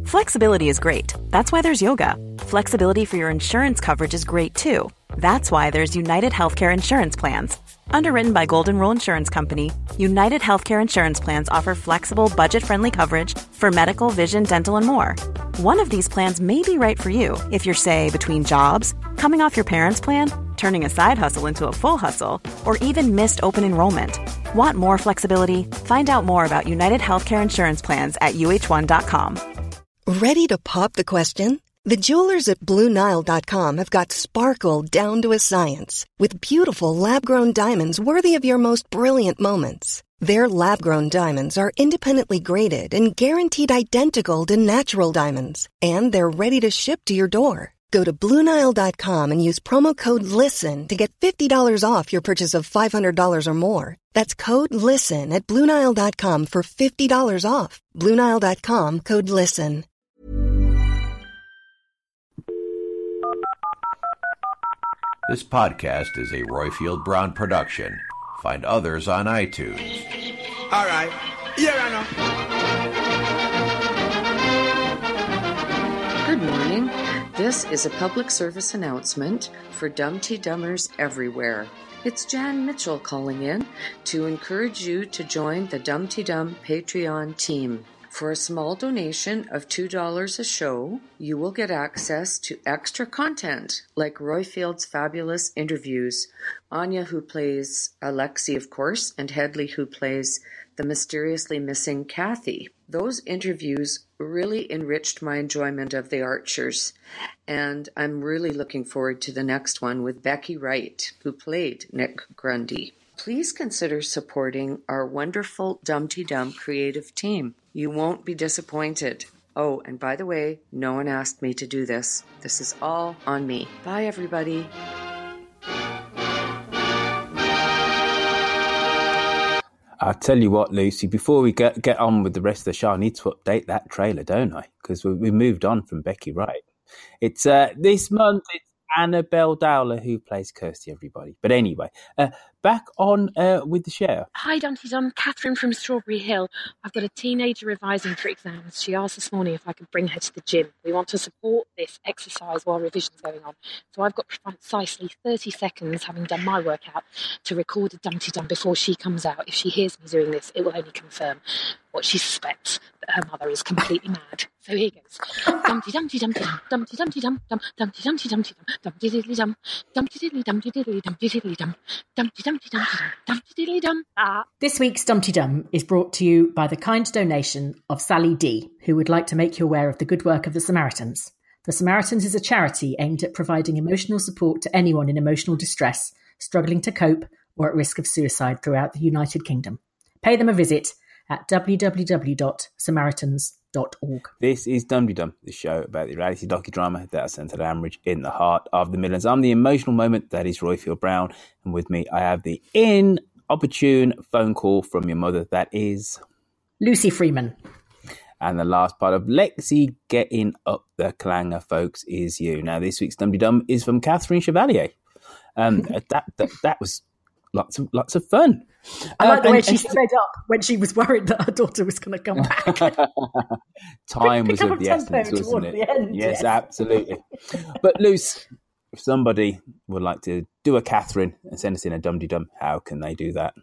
Flexibility is great. That's why there's yoga. Flexibility for your insurance coverage is great too. That's why there's United Healthcare Insurance Plans. Underwritten by Golden Rule Insurance Company, United Healthcare Insurance Plans offer flexible, budget-friendly coverage for medical, vision, dental, and more. One of these plans may be right for you if you're, say, between jobs, coming off your parents' plan, turning a side hustle into a full hustle, or even missed open enrollment. Want more flexibility? Find out more about United Healthcare Insurance Plans at uh1.com. Ready to pop the question? The jewelers at BlueNile.com have got sparkle down to a science with beautiful lab-grown diamonds worthy of your most brilliant moments. Their lab-grown diamonds are independently graded and guaranteed identical to natural diamonds, and they're ready to ship to your door. Go to BlueNile.com and use promo code LISTEN to get $50 off your purchase of $500 or more. That's code LISTEN at BlueNile.com for $50 off. BlueNile.com, code LISTEN. This podcast is a Royfield Brown production. Find others on iTunes. All right. Here I know. Good morning. This is a public service announcement for Dumpty Dummers everywhere. It's Jan Mitchell calling in to encourage you to join the Dumpty Dum Patreon team. For a small donation of $2 a show, you will get access to extra content like Royfield's fabulous interviews, Anya, who plays Alexi, of course, and Headley, who plays the mysteriously missing Kathy. Those interviews really enriched my enjoyment of The Archers, and I'm really looking forward to the next one with Becky Wright, who played Nick Grundy. Please consider supporting our wonderful Dumpty Dum creative team. You won't be disappointed. Oh, and by the way, no one asked me to do this. This is all on me. Bye, everybody. I'll tell you what, Lucy, before we get on with the rest of the show, I need to update that trailer, don't I? Because we moved on from Becky Wright. It's this month, it's Annabelle Dowler who plays Kirsty, everybody. But anyway, back on with the show. Hi, Dumpty Dum. Catherine from Strawberry Hill. I've got a teenager revising for exams. She asked this morning if I could bring her to the gym. We want to support this exercise while revision's going on. So I've got precisely 30 seconds, having done my workout, to record a Dumpty Dum before she comes out. If she hears me doing this, it will only confirm what she suspects, that her mother is completely mad. So here goes. Dumpty Dumpty Dumpty Dum, Dumpty Dumpty Dum, Dumpty Dumpty Dumpty Dum, Dumpty Diddly Dum, Dumpty Diddly Dumpty Diddly Dumpty Diddly Dum, Dumpty Dumpty Dumpty Dum, Dumpty Diddly Dum. This week's Dumpty Dum is brought to you by the kind donation of Sally D, who would like to make you aware of the good work of the Samaritans. The Samaritans is a charity aimed at providing emotional support to anyone in emotional distress, struggling to cope, or at risk of suicide throughout the United Kingdom. Pay them a visit at www.samaritans.org. This is Dumpty Dum, the show about the reality docudrama that is centered Ambridge in the heart of the Midlands. I'm the emotional moment, that is Royfield Brown, and with me I have the inopportune phone call from your mother, that is Lucy Freeman. And the last part of Lexi getting up the clanger, folks, is you. Now, this week's Dumpty Dum is from Catherine Chevalier. That was lots of fun. I like the way she sped up when she was worried that her daughter was going to come back. Time was of the essence, wasn't it? Yes, absolutely. But Luce, if somebody would like to do a Catherine and send us in a Dumpty Dum, how can they do that?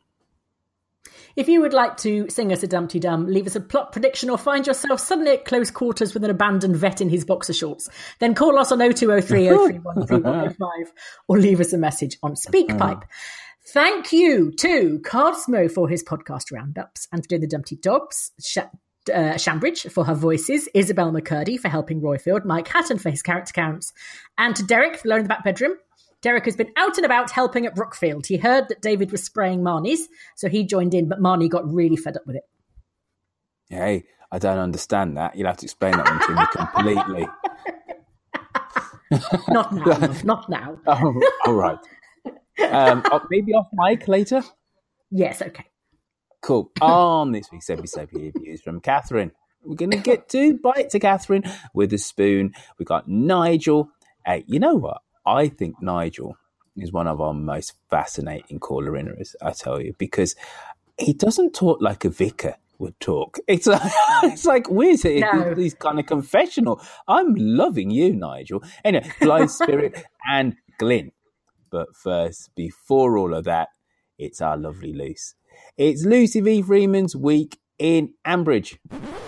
If you would like to sing us a Dumpty Dum, leave us a plot prediction, or find yourself suddenly at close quarters with an abandoned vet in his boxer shorts, then call us on 0203 031 3105 or leave us a message on SpeakPipe. Thank you to Cardsmo for his podcast roundups, and to do the Dumpty Dogs, Shambridge for her voices, Isabel McCurdy for helping Royfield, Mike Hatton for his character counts, and to Derek for Alone in the Back Bedroom. Derek has been out and about helping at Brookfield. He heard that David was spraying Marnie's, so he joined in, but Marnie got really fed up with it. Hey, I don't understand that. You'll have to explain that one to me completely. Not now, love, not now. Oh, all right. Maybe off mic later? Yes, okay. Cool. On this week's episode, reviews from Catherine. We're going to get to bite to Catherine with a spoon. We've got Nigel. Hey, you know what? I think Nigel is one of our most fascinating caller-inners, I tell you, because he doesn't talk like a vicar. would talk. It's like weird. These kind of confessional. I'm loving you, Nigel. Anyway, Blythe Spirit and Glyn. But first, before all of that, it's our lovely Luce. It's Lucy V. Freeman's Week in Ambridge.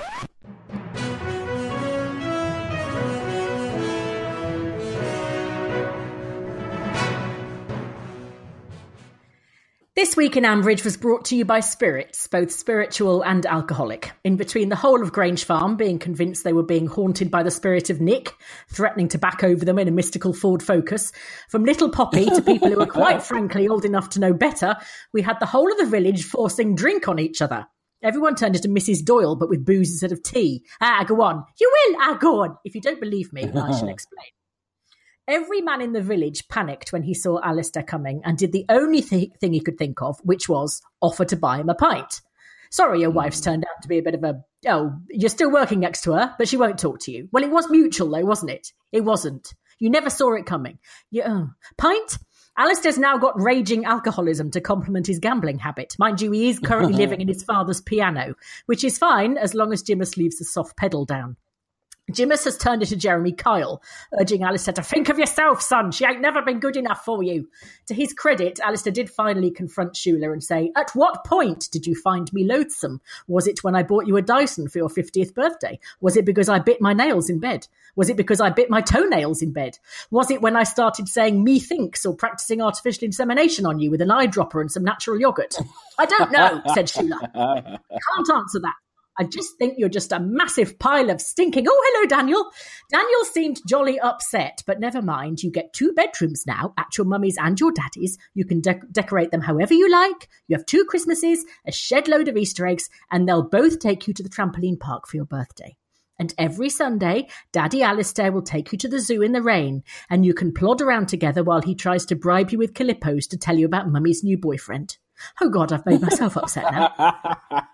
This Week in Ambridge was brought to you by spirits, both spiritual and alcoholic. In between the whole of Grange Farm being convinced they were being haunted by the spirit of Nick, threatening to back over them in a mystical Ford Focus, from Little Poppy to people who were quite frankly old enough to know better, we had the whole of the village forcing drink on each other. Everyone turned into Mrs. Doyle, but with booze instead of tea. Go on. You will, go on. If you don't believe me, I shall explain. Every man in the village panicked when he saw Alistair coming and did the only thing he could think of, which was offer to buy him a pint. Sorry, your wife's turned out to be a bit of a, you're still working next to her, but she won't talk to you. Well, it was mutual though, wasn't it? It wasn't. You never saw it coming. Pint? Alistair's now got raging alcoholism to complement his gambling habit. Mind you, he is currently living in his father's piano, which is fine as long as Jimus leaves the soft pedal down. Jimus has turned into Jeremy Kyle, urging Alistair to think of yourself, son. She ain't never been good enough for you. To his credit, Alistair did finally confront Shula and say, at what point did you find me loathsome? Was it when I bought you a Dyson for your 50th birthday? Was it because I bit my nails in bed? Was it because I bit my toenails in bed? Was it when I started saying methinks or practicing artificial insemination on you with an eyedropper and some natural yogurt? I don't know, said Shula. Can't answer that. I just think you're just a massive pile of stinking... Oh, hello, Daniel. Daniel seemed jolly upset, but never mind. You get 2 bedrooms now at your mummy's and your daddy's. You can decorate them however you like. You have 2 Christmases, a shed load of Easter eggs, and they'll both take you to the trampoline park for your birthday. And every Sunday, Daddy Alistair will take you to the zoo in the rain, and you can plod around together while he tries to bribe you with Calippos to tell you about Mummy's new boyfriend. Oh, God, I've made myself upset now.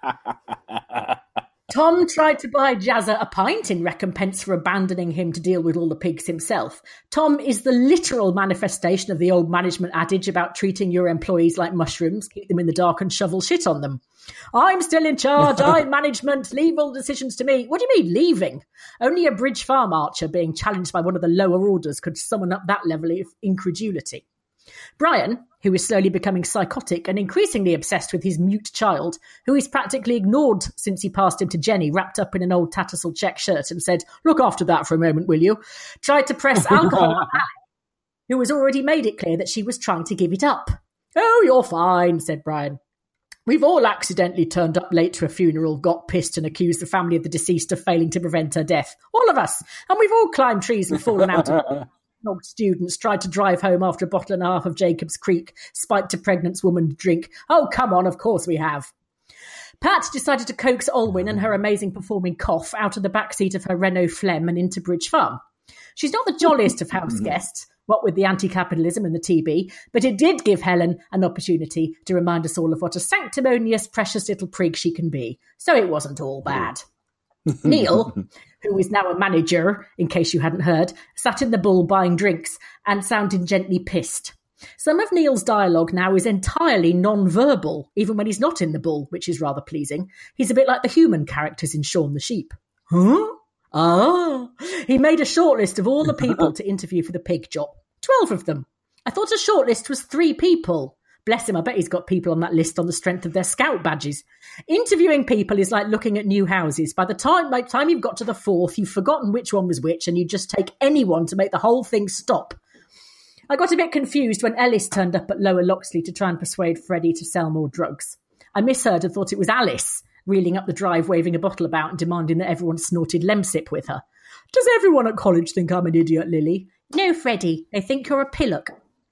Tom tried to buy Jazza a pint in recompense for abandoning him to deal with all the pigs himself. Tom is the literal manifestation of the old management adage about treating your employees like mushrooms, keep them in the dark and shovel shit on them. I'm still in charge, I'm management, leave all decisions to me. What do you mean, leaving? Only a Bridge Farm archer being challenged by one of the lower orders could summon up that level of incredulity. Brian, who is slowly becoming psychotic and increasingly obsessed with his mute child, who he's practically ignored since he passed him to Jenny, wrapped up in an old Tattersall check shirt and said, look after that for a moment, will you? Tried to press alcohol on Alex, who has already made it clear that she was trying to give it up. Oh, you're fine, said Brian. We've all accidentally turned up late to a funeral, got pissed and accused the family of the deceased of failing to prevent her death. All of us. And we've all climbed trees and fallen out of students, tried to drive home after a bottle and a half of Jacob's Creek, spiked a pregnant woman to drink. Oh, come on, of course we have. Pat decided to coax Olwyn and her amazing performing cough out of the backseat of her Renault Phlegm and into Bridge Farm. She's not the jolliest of house guests, what with the anti-capitalism and the TB, but it did give Helen an opportunity to remind us all of what a sanctimonious, precious little prig she can be. So it wasn't all bad. Neil, who is now a manager, in case you hadn't heard, sat in the Bull buying drinks and sounded gently pissed. Some of Neil's dialogue now is entirely non-verbal, even when he's not in the Bull, which is rather pleasing. He's a bit like the human characters in Shaun the Sheep. Huh? Ah. He made a shortlist of all the people to interview for the pig job. 12 of them. I thought a shortlist was 3 people. Bless him, I bet he's got people on that list on the strength of their scout badges. Interviewing people is like looking at new houses. By the time you've got to the 4th, you've forgotten which one was which, and you just take anyone to make the whole thing stop. I got a bit confused when Ellis turned up at Lower Loxley to try and persuade Freddie to sell more drugs. I misheard and thought it was Alice, reeling up the drive, waving a bottle about and demanding that everyone snorted Lemsip with her. Does everyone at college think I'm an idiot, Lily? No, Freddie, they think you're a pillock.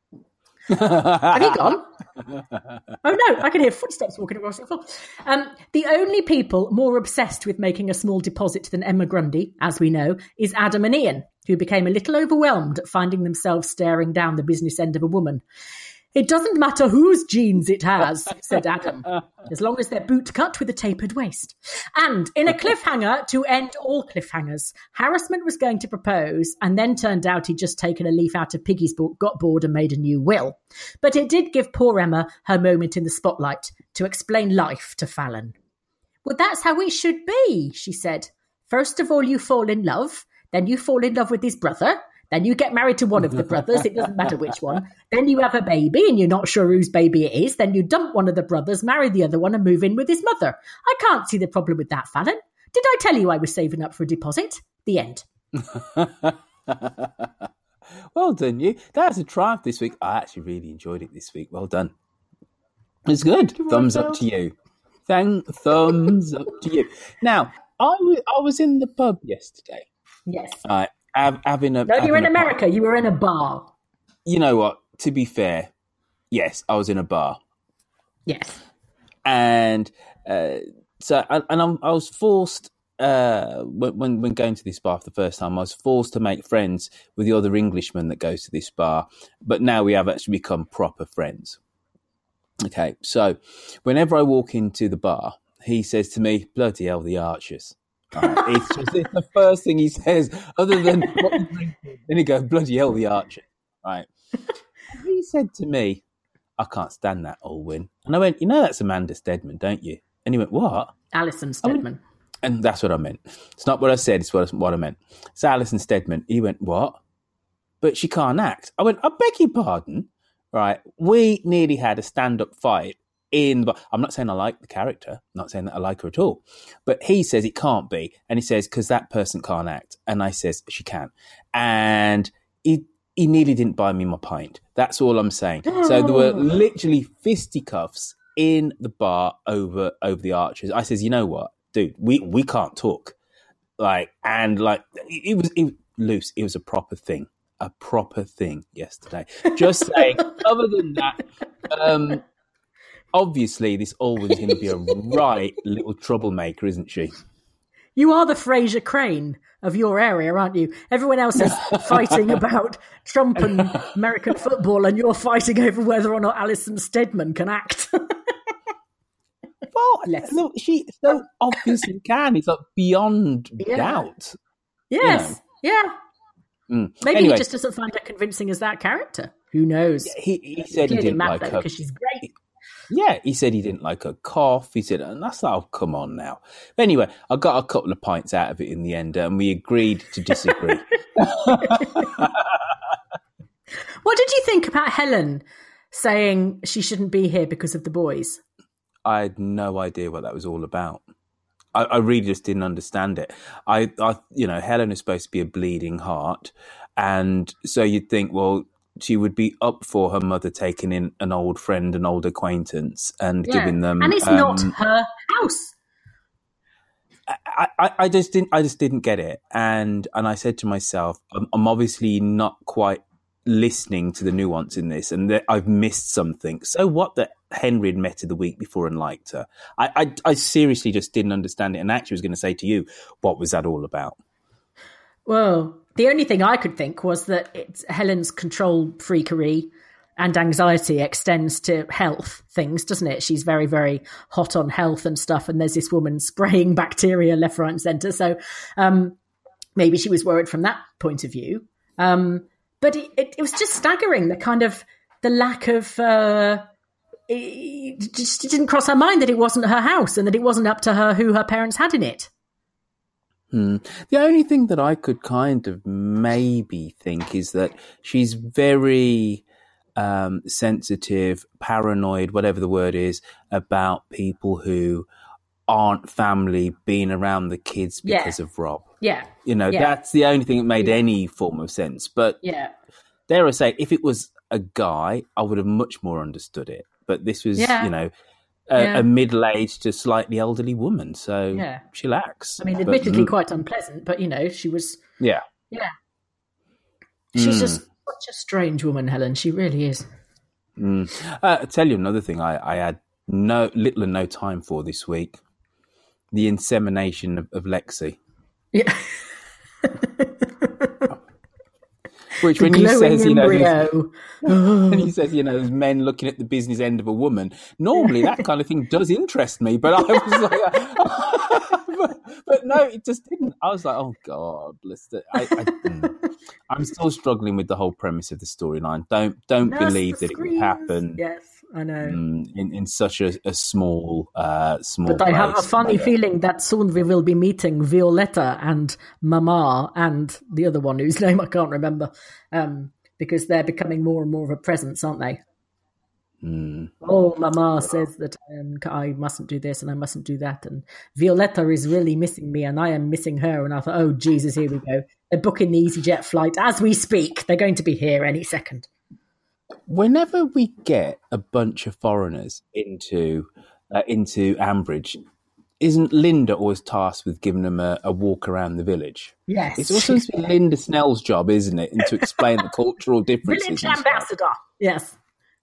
Have you gone? Oh no, I can hear footsteps walking across the floor. The only people more obsessed with making a small deposit than Emma Grundy, as we know, is Adam and Ian, who became a little overwhelmed at finding themselves staring down the business end of a woman. It doesn't matter whose genes it has, said Adam, as long as they're boot cut with a tapered waist. And in a cliffhanger to end all cliffhangers, Harassment was going to propose, and then turned out he'd just taken a leaf out of Piggy's book, got bored and made a new will. But it did give poor Emma her moment in the spotlight to explain life to Fallon. Well, that's how it should be, she said. First of all, you fall in love. Then you fall in love with his brother. Then you get married to one of the brothers. It doesn't matter which one. Then you have a baby and you're not sure whose baby it is. Then you dump one of the brothers, marry the other one and move in with his mother. I can't see the problem with that, Fallon. Did I tell you I was saving up for a deposit? The end. Well done, you. That was a triumph this week. I actually really enjoyed it this week. Well done. It's good. Thumbs up to you. Thumbs up to you. Now, I was in the pub yesterday. Yes. Having a. No, you were in America. You were in a bar. You know what? To be fair, yes, I was in a bar. Yes. And I was forced. When going to this bar for the first time, I was forced to make friends with the other Englishman that goes to this bar. But now we have actually become proper friends. Okay, so whenever I walk into the bar, he says to me, "Bloody hell, the Archers." Right? it's the first thing he says, other than what you drinking. Then he goes, "Bloody hell, the Archers." Right? And he said to me, "I can't stand that, Alwyn." And I went, "You know that's Amanda Stedman, don't you?" And he went, "What?" Alison Stedman. And that's what I meant. It's not what I said, it's what I meant. It's Alison Stedman. He went, "What?" But she can't act. I went, "I beg your pardon." Right. We nearly had a stand-up fight in the bar. I'm not saying I like the character. I'm not saying that I like her at all. But he says it can't be. And he says, because that person can't act. And I says, she can. And he nearly didn't buy me my pint. That's all I'm saying. So there were literally fisticuffs in the bar over the Archers. I says, "You know what, dude, we can't talk." It was loose. It was a proper thing yesterday. Just saying. Other than that, obviously this Alwyn's going to be a right little troublemaker, isn't she? You are the Fraser Crane of your area, aren't you? Everyone else is fighting about Trump and American football, and you're fighting over whether or not Alison Stedman can act. Well, look, she so obviously can. It's like beyond doubt. Yes, yeah. Maybe Anyway, he just doesn't find her convincing as that character. Who knows? He said he didn't like her because she's great. Yeah, he said he didn't like her cough. He said, and that's like, oh, come on now. But anyway, I got a couple of pints out of it in the end, and we agreed to disagree. What did you think about Helen saying she shouldn't be here because of the boys? I had no idea what that was all about. I really just didn't understand it. I Helen is supposed to be a bleeding heart, and so you'd think, well, she would be up for her mother taking in an old friend, an old acquaintance, and giving them. And it's not her house. I just didn't get it, and I said to myself, I'm obviously not quite listening to the nuance in this, and that I've missed something. So what that Henry had met her the week before and liked her. I seriously just didn't understand it, and actually was going to say to you, what was that all about? Well, the only thing I could think was that Helen's control freakery and anxiety extends to health things, doesn't it? She's very, very hot on health and stuff, and there's this woman spraying bacteria left, right, and centre. So maybe she was worried from that point of view. But it was just staggering, the lack of... it just didn't cross her mind that it wasn't her house and that it wasn't up to her who her parents had in it. The only thing that I could kind of maybe think is that she's very sensitive, paranoid, whatever the word is, about people who aren't family being around the kids because of Rob. Yeah. That's the only thing that made any form of sense. But dare I say, if it was a guy, I would have much more understood it. But this was, a middle-aged to slightly elderly woman. So she lacks. I mean, admittedly quite unpleasant, but, she was... Yeah. Yeah. She's just such a strange woman, Helen. She really is. I'll tell you another thing I had little and no time for this week. The insemination of Lexi. Yeah. Which when he says, and he says, there's men looking at the business end of a woman. Normally, that kind of thing does interest me, but I was like, but no, it just didn't. I was like, oh God, I'm still struggling with the whole premise of the storyline. Don't believe that it would happen. Yes. I know. In such a small small. But I have a funny feeling that soon we will be meeting Violetta and Mama and the other one whose name I can't remember, because they're becoming more and more of a presence, aren't they? Oh, Mama says that I mustn't do this and I mustn't do that, and Violetta is really missing me and I am missing her. And I thought, oh Jesus, here we go. They're booking the EasyJet flight as we speak. They're going to be here any second. Whenever we get a bunch of foreigners into Ambridge, isn't Linda always tasked with giving them a walk around the village? Yes. It's also supposed to be Linda Snell's job, isn't it? And to explain the cultural differences. Village ambassador. Yes.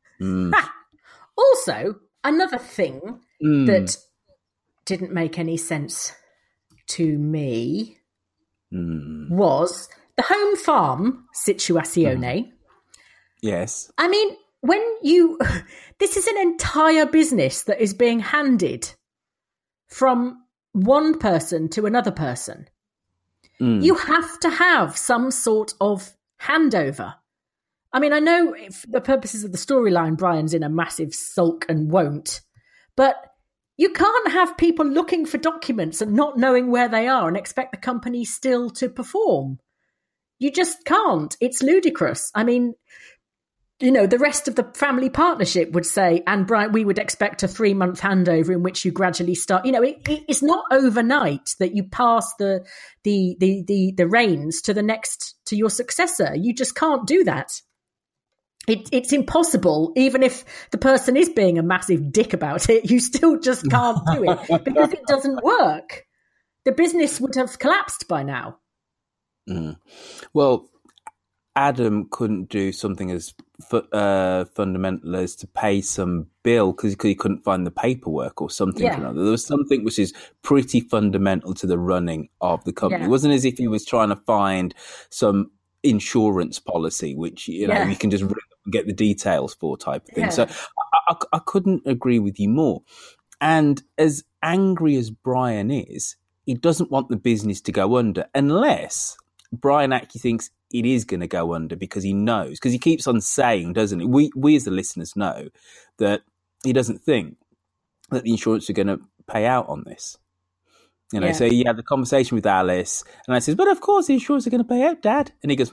Also, another thing that didn't make any sense to me was the home farm situazione. Yes. I mean, this is an entire business that is being handed from one person to another person. You have to have some sort of handover. I mean, I know for the purposes of the storyline, Brian's in a massive sulk and won't, but you can't have people looking for documents and not knowing where they are and expect the company still to perform. You just can't. It's ludicrous. I mean, the rest of the family partnership would say, and Brian, we would expect a 3-month handover in which you gradually start. It's not overnight that you pass the reins to your successor. You just can't do that. It's impossible. Even if the person is being a massive dick about it, you still just can't do it because it doesn't work. The business would have collapsed by now. Well, Adam couldn't do something as fundamental as to pay some bill because he couldn't find the paperwork or something. Yeah. Or another. There was something which is pretty fundamental to the running of the company. Yeah. It wasn't as if he was trying to find some insurance policy, which you can just get the details for type of thing. Yeah. So I couldn't agree with you more. And as angry as Brian is, he doesn't want the business to go under unless Brian actually thinks it is going to go under because he knows, because he keeps on saying, doesn't he? We as the listeners know that he doesn't think that the insurance are going to pay out on this. So he had the conversation with Alice, and I says, but of course the insurance are going to pay out, Dad. And he goes,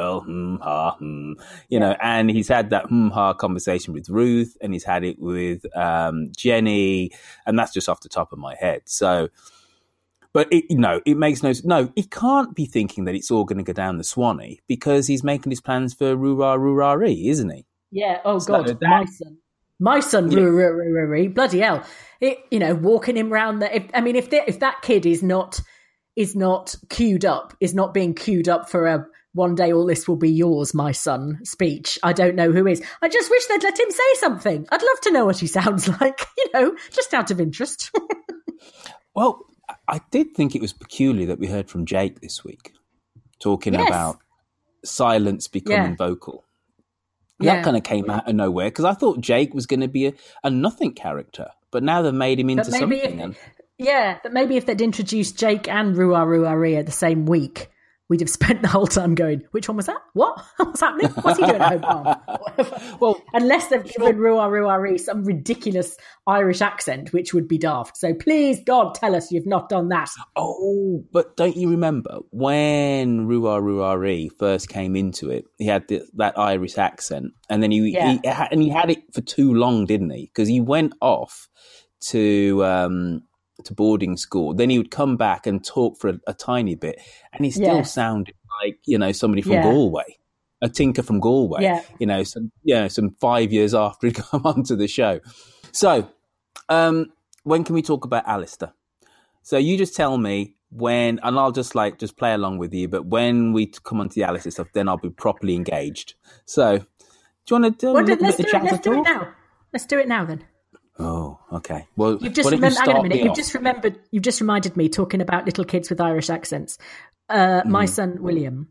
and he's had that conversation with Ruth, and he's had it with Jenny, and that's just off the top of my head. So, but it makes he can't be thinking that it's all going to go down the Swanee because he's making his plans for Roo-Rah-Roo-Rah-Ree, isn't he? Yeah. Oh God, my son, Roo-Rah-Roo-Rah-Ree, bloody hell. Walking him around there. If that kid is not queued up, is not being queued up for a one day all this will be yours, my son speech, I don't know who is. I just wish they'd let him say something. I'd love to know what he sounds like, just out of interest. Well, I did think it was peculiar that we heard from Jake this week talking about silence becoming vocal. That kind of came out of nowhere because I thought Jake was going to be a nothing character, but now they've made him into something. But maybe if they'd introduced Jake and Roo-Rah-Roo-Rah-Ree the same week, we'd have spent the whole time going, which one was that? What? What's happening? What's he doing at home? Well, unless they've given Roo-Rah-Roo-Rah-Ree some ridiculous Irish accent, which would be daft. So please, God, tell us you've not done that. Oh, but don't you remember when Roo-Rah-Roo-Rah-Ree first came into it? He had that Irish accent, and then he had it for too long, didn't he? Because he went off to boarding school, then he would come back and talk for a tiny bit, and he still sounded like somebody from Galway, a tinker from Galway. Some 5 years after he'd come onto the show. So when can we talk about Alistair? So you just tell me when, and I'll just play along with you, but when we come onto the Alistair stuff, then I'll be properly engaged. So do you want to do a little bit of chat? Let's do it now. Let's do it now then. Oh, okay. Well, you've just remembered. Hang on a minute. You've just reminded me talking about little kids with Irish accents. My son William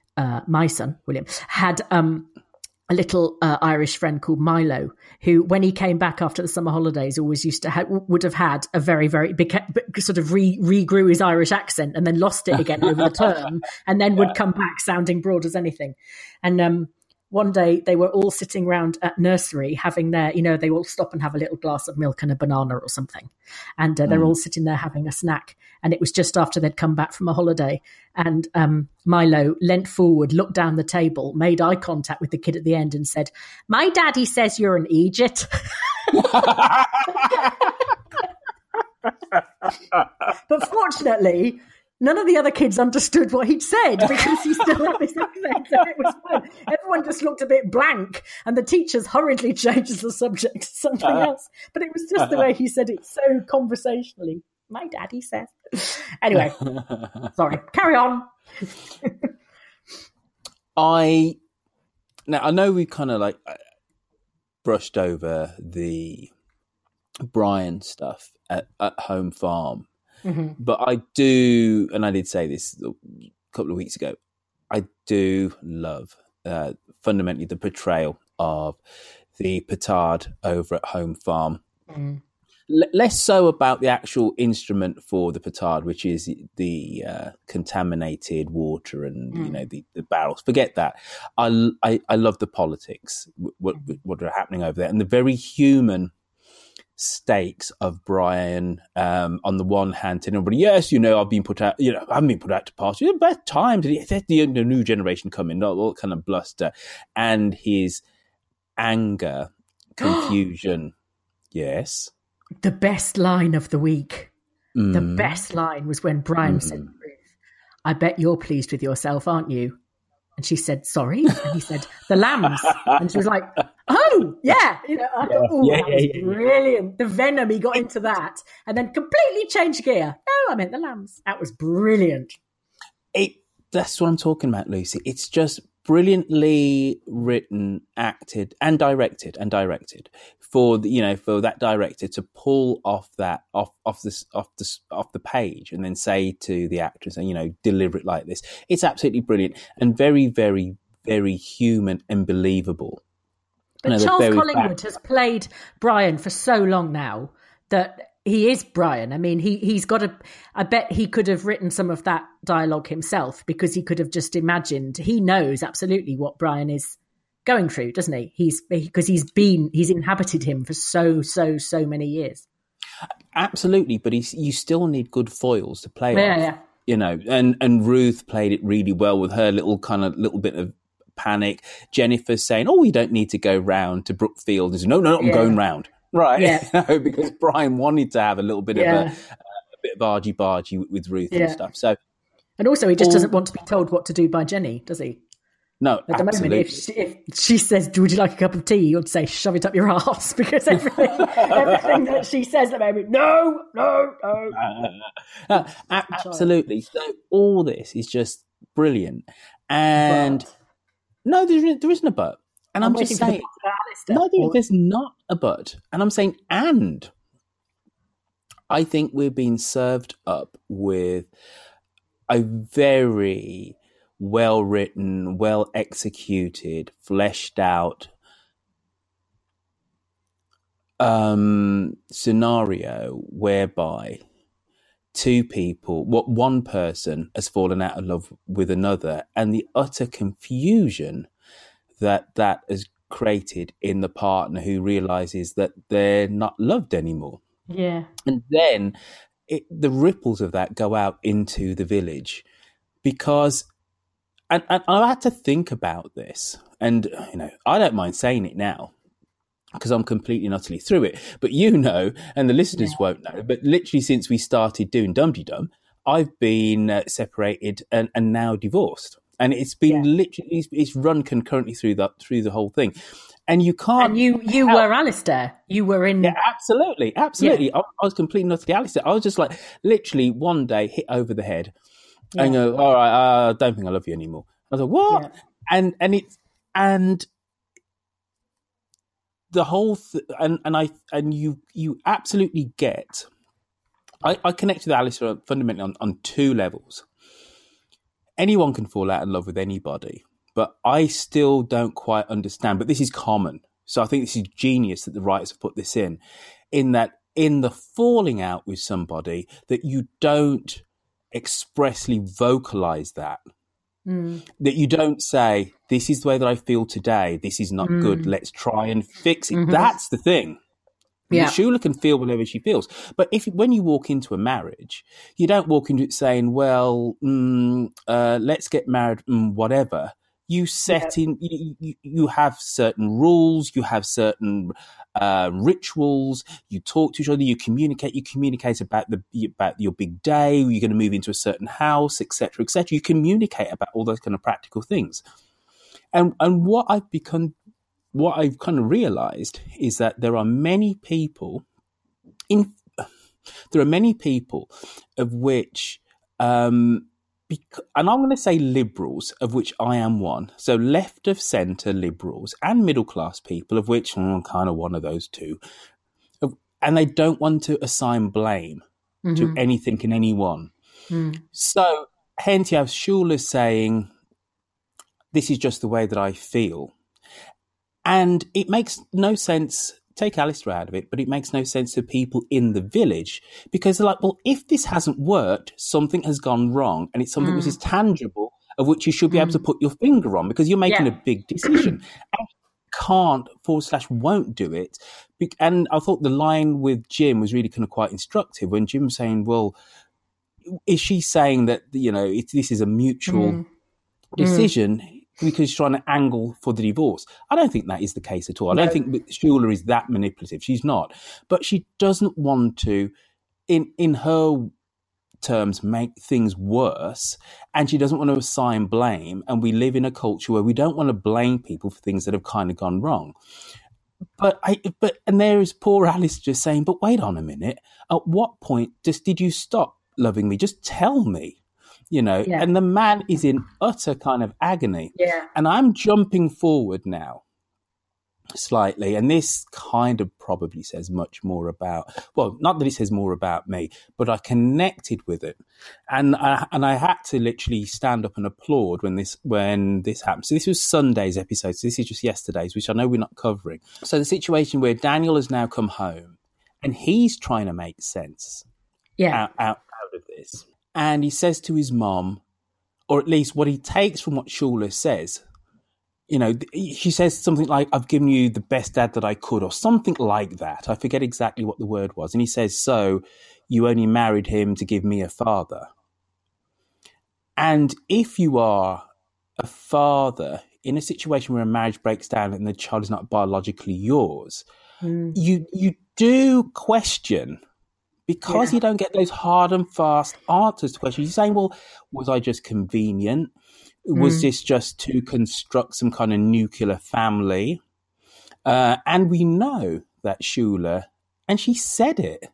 had a little Irish friend called Milo, who, when he came back after the summer holidays, always used to would have had a very, very big sort of regrew his Irish accent and then lost it again over the term, and then would come back sounding broad as anything. And one day they were all sitting round at nursery having their, they all stop and have a little glass of milk and a banana or something. And they're all sitting there having a snack. And it was just after they'd come back from a holiday. And Milo leant forward, looked down the table, made eye contact with the kid at the end and said, "My daddy says you're an idiot." But fortunately, none of the other kids understood what he'd said because he still had this accent, and it was fun. Everyone just looked a bit blank, and the teachers hurriedly changed the subject to something else. But it was just the way he said it so conversationally. "My daddy says." Anyway, sorry. Carry on. I know we kind of brushed over the Brian stuff at Home Farm. Mm-hmm. But I do, and I did say this a couple of weeks ago, I do love fundamentally the portrayal of the petard over at Home Farm. Mm. Less so about the actual instrument for the petard, which is the contaminated water and the barrels. Forget that. I love the politics, what are happening over there, and the very human stakes of Brian. On the one hand, telling everybody, yes, I've been put out. I haven't been put out to pasture. The best times. The new generation coming, not all kind of bluster, and his anger, confusion. Yes. The best line of the week. The best line was when Brian said to Ruth, "I bet you're pleased with yourself, aren't you?" And she said, "Sorry." And he said, "The lambs." And she was like, "Oh, yeah." I thought, that was brilliant. The venom, he got into that and then completely changed gear. No, I meant the lambs. That was brilliant. That's what I'm talking about, Lucy. It's just brilliantly written, acted, and directed for that director to pull off the page and then say to the actress, deliver it like this. It's absolutely brilliant and very, very, very human and believable. But Charles Collingwood has played Brian for so long now that he is Brian. I mean, he's got I bet he could have written some of that dialogue himself because he could have just imagined. He knows absolutely what Brian is going through, doesn't he? He's inhabited him for so many years. Absolutely, but you still need good foils to play off. Yeah. And Ruth played it really well with her little bit of panic. Jennifer's saying, "Oh, you don't need to go round to Brookfield." And no, I'm going round. Right, yeah. Because Brian wanted to have a little bit of a bit of argy-bargy with Ruth and stuff. So, and also he just doesn't want to be told what to do by Jenny, does he? No, at the moment, if she says, "Would you like a cup of tea?" you'd say, "Shove it up your arse," because everything that she says at the moment, no. Absolutely. So all this is just brilliant, and no, there isn't a but. And I'm just saying, no, there's not a but. And I'm saying, and I think we're being served up with a very well-written, well-executed, fleshed-out scenario whereby one person has fallen out of love with another, and the utter confusion that has created in the partner who realizes that they're not loved anymore. Yeah. And then the ripples of that go out into the village because, and I had to think about this, and, I don't mind saying it now because I'm completely and utterly through it, but and the listeners won't know, but literally since we started doing Dum Tee Dum, I've been separated and now divorced. And it's been literally, it's run concurrently through the whole thing. And you can't. And you were Alistair. You were in. Yeah, absolutely. Yeah. I was completely not the Alistair. I was just like, literally one day hit over the head and go, "All right, I don't think I love you anymore." I was like, "What?" Yeah. And the whole you absolutely get. I connect with Alistair fundamentally on two levels. Anyone can fall out in love with anybody, but I still don't quite understand. But this is common. So I think this is genius that the writers have put this in that in the falling out with somebody, that you don't expressly vocalize that. That you don't say, this is the way that I feel today. This is not good. Let's try and fix it. That's the thing. Yeah. Shula can feel whatever she feels. But when you walk into a marriage, you don't walk into it saying, well, let's get married, whatever. You set in, you have certain rules, you have certain rituals, you talk to each other, you communicate about your big day, you're going to move into a certain house, etc., etc. You communicate about all those kind of practical things. And what I've kind of realized is that there are many people of which, and I'm going to say liberals, of which I am one. So left of centre liberals and middle class people, of which I'm kind of one of those two. And they don't want to assign blame to anything and anyone. So hence you have Shula saying, this is just the way that I feel. And it makes no sense, take Alistair out of it, but it makes no sense to people in the village because they're like, well, if this hasn't worked, something has gone wrong and it's something which is tangible of which you should be able to put your finger on because you're making a big decision. And can't / won't do it. And I thought the line with Jim was really kind of quite instructive when Jim was saying, well, is she saying that, this is a mutual decision because she's trying to angle for the divorce? I don't think that is the case at all. I don't think Shula is that manipulative. She's not. But she doesn't want to, in her terms, make things worse, and she doesn't want to assign blame. And we live in a culture where we don't want to blame people for things that have kind of gone wrong. And there is poor Alice just saying, but wait on a minute. At what point did you stop loving me? Just tell me. And the man is in utter kind of agony. Yeah. And I'm jumping forward now slightly, and this kind of probably says much more about, well, not that it says more about me, but I connected with it. And I had to literally stand up and applaud when this happened. So this was Sunday's episode. So this is just yesterday's, which I know we're not covering. So the situation where Daniel has now come home and he's trying to make sense out of this. And he says to his mom, or at least what he takes from what Shula says, she says something like, I've given you the best dad that I could, or something like that. I forget exactly what the word was. And he says, so you only married him to give me a father. And if you are a father in a situation where a marriage breaks down and the child is not biologically yours, you do question. Because you don't get those hard and fast answers to questions. You're saying, well, was I just convenient? Was this just to construct some kind of nuclear family? And we know that Shula, and she said it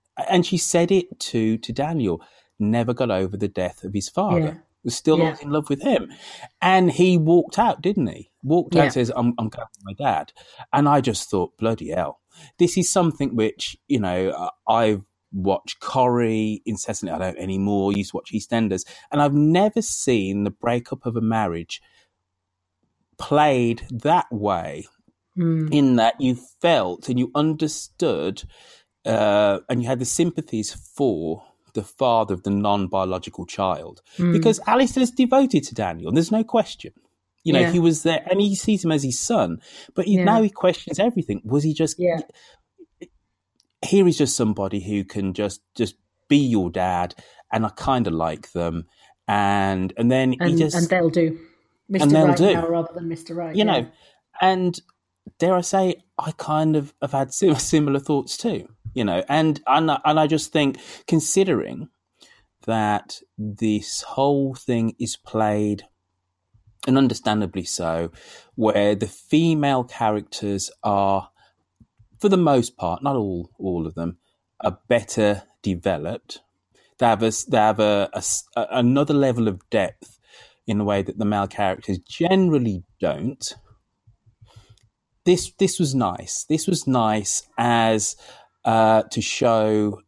to Daniel, never got over the death of his father. Yeah. Was still in love with him. And he walked out, didn't he? Walked out and says, I'm going with my dad. And I just thought, bloody hell. This is something which, I've watch Corrie incessantly. I don't anymore. Used to watch EastEnders, and I've never seen the breakup of a marriage played that way. In that you felt and you understood, and you had the sympathies for the father of the non-biological child, because Alistair's devoted to Daniel. And there's no question. He was there, and he sees him as his son. But now he questions everything. Was he just? Here is just somebody who can just be your dad, and I kind of like them, and then and they'll do, Mr. Right now rather than Mr. Right, and dare I say, I kind of have had similar thoughts too, and I just think, considering that this whole thing is played, and understandably so, where the female characters are, for the most part, not all of them, are better developed. They have another level of depth in a way that the male characters generally don't. This was nice. This was nice as to show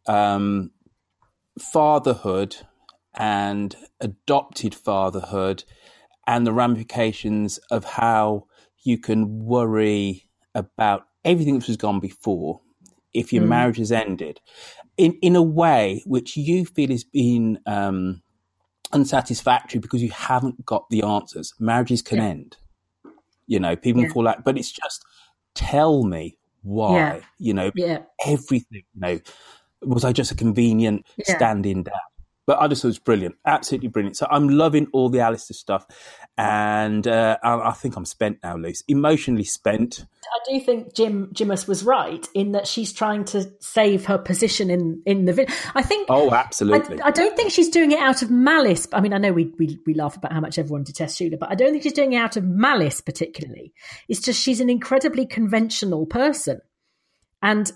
fatherhood and adopted fatherhood and the ramifications of how you can worry about everything that has gone before if your marriage has ended in a way which you feel is being unsatisfactory because you haven't got the answers. Marriages can end. People fall out, but it's just tell me why. Everything. Was I just a convenient stand-in dad? But I just thought it was brilliant, absolutely brilliant. So I'm loving all the Alistair stuff, and I think I'm spent now, Luce, emotionally spent. I do think Jimus was right in that she's trying to save her position in the village. I think. Oh, absolutely. I don't think she's doing it out of malice. I mean, I know we laugh about how much everyone detests Shula, but I don't think she's doing it out of malice particularly. It's just she's an incredibly conventional person, and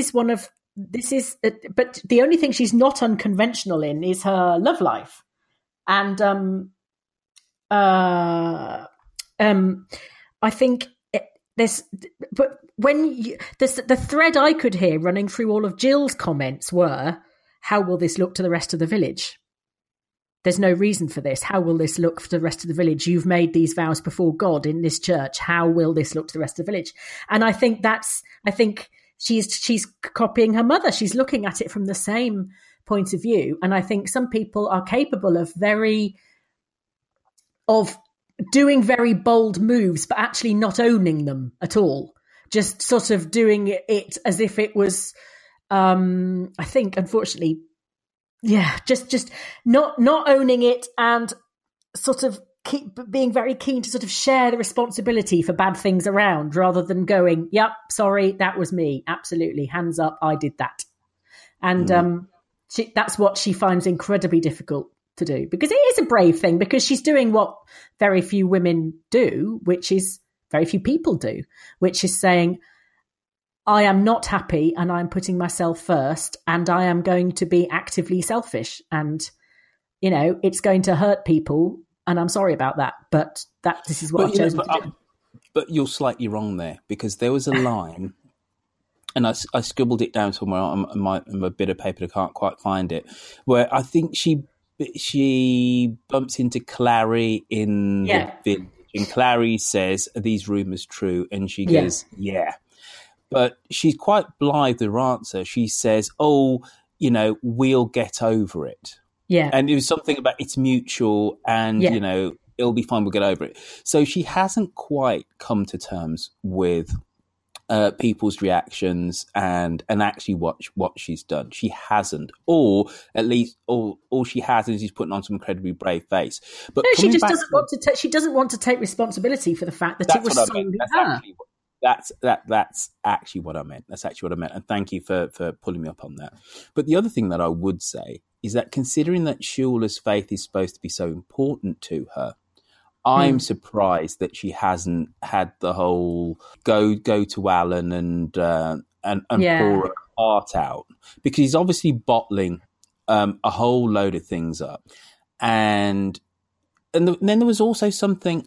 but the only thing she's not unconventional in is her love life. And I think but when the thread I could hear running through all of Jill's comments were, how will this look to the rest of the village? There's no reason for this. How will this look for the rest of the village? You've made these vows before God in this church. How will this look to the rest of the village? And I think she's copying her mother. She's looking at it from the same point of view. And I think some people are capable of doing very bold moves, but actually not owning them at all. Just sort of doing it as if it was, I think, unfortunately, just not owning it and sort of being very keen to sort of share the responsibility for bad things around rather than going, yep, sorry, that was me. Absolutely. Hands up. I did that. And that's what she finds incredibly difficult to do, because it is a brave thing, because she's doing what very few women do, which is very few people do, which is saying, I am not happy and I'm putting myself first and I am going to be actively selfish, and, it's going to hurt people. And I'm sorry about that, but this is what I've chosen to do. But you're slightly wrong there, because there was a line, and I scribbled it down somewhere on my bit of paper. I can't quite find it, where I think she bumps into Clary in the village, and Clary says, "Are these rumours true?" And she goes, "Yeah." But she's quite blithe with her answer. She says, "Oh, we'll get over it." Yeah. And it was something about it's mutual and, it'll be fine, we'll get over it. So she hasn't quite come to terms with people's reactions and actually what she's done. She hasn't. Or at least all she has is she's putting on some incredibly brave face. But no, she just doesn't want to she doesn't want to take responsibility for the fact that it was solely her. That's actually what I meant. That's actually what I meant. And thank you for pulling me up on that. But the other thing that I would say is that, considering that Shula's faith is supposed to be so important to her, I'm surprised that she hasn't had the whole go to Alan and pour her heart out, because he's obviously bottling a whole load of things up. And then there was also something.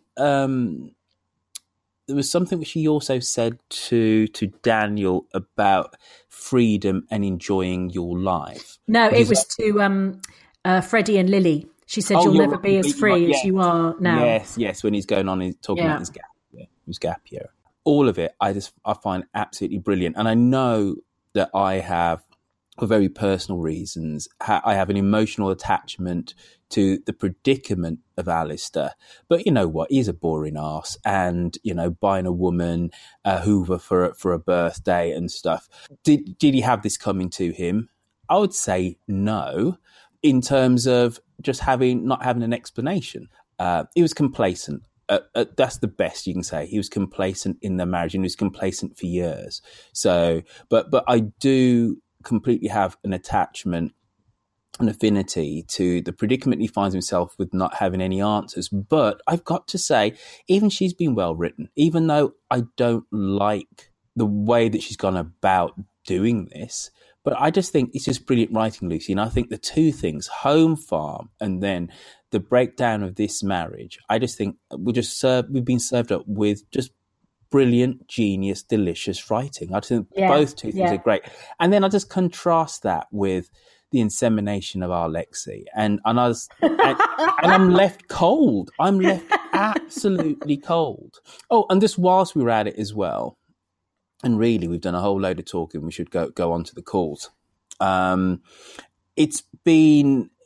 There was something which he also said to Daniel about freedom and enjoying your life. No, it was to Freddie and Lily. She said, "You'll never be as free as you are now." Yes. When he's going on, he's talking about his gap year. All of it, I find absolutely brilliant, and I know that I have, for very personal reasons, I have an emotional attachment to the predicament of Alistair. But you know what? He's a boring arse, and buying a woman Hoover for a birthday and stuff. Did he have this coming to him? I would say no, in terms of just not having an explanation. He was complacent. That's the best you can say. He was complacent in their marriage, and he was complacent for years. So, but I do completely have an attachment, an affinity to the predicament he finds himself with, not having any answers. But I've got to say, even she's been well written, even though I don't like the way that she's gone about doing this. But I just think it's just brilliant writing, Lucy. And I think the two things, Home Farm and then the breakdown of this marriage, I just think we've been served up with just brilliant, genius, delicious writing. I just think both two things are great. And then I just contrast that with the insemination of our Lexi, and I'm left cold. I'm left absolutely cold. Oh, and just whilst we were at it as well, and really we've done a whole load of talking, we should go on to the calls. It's been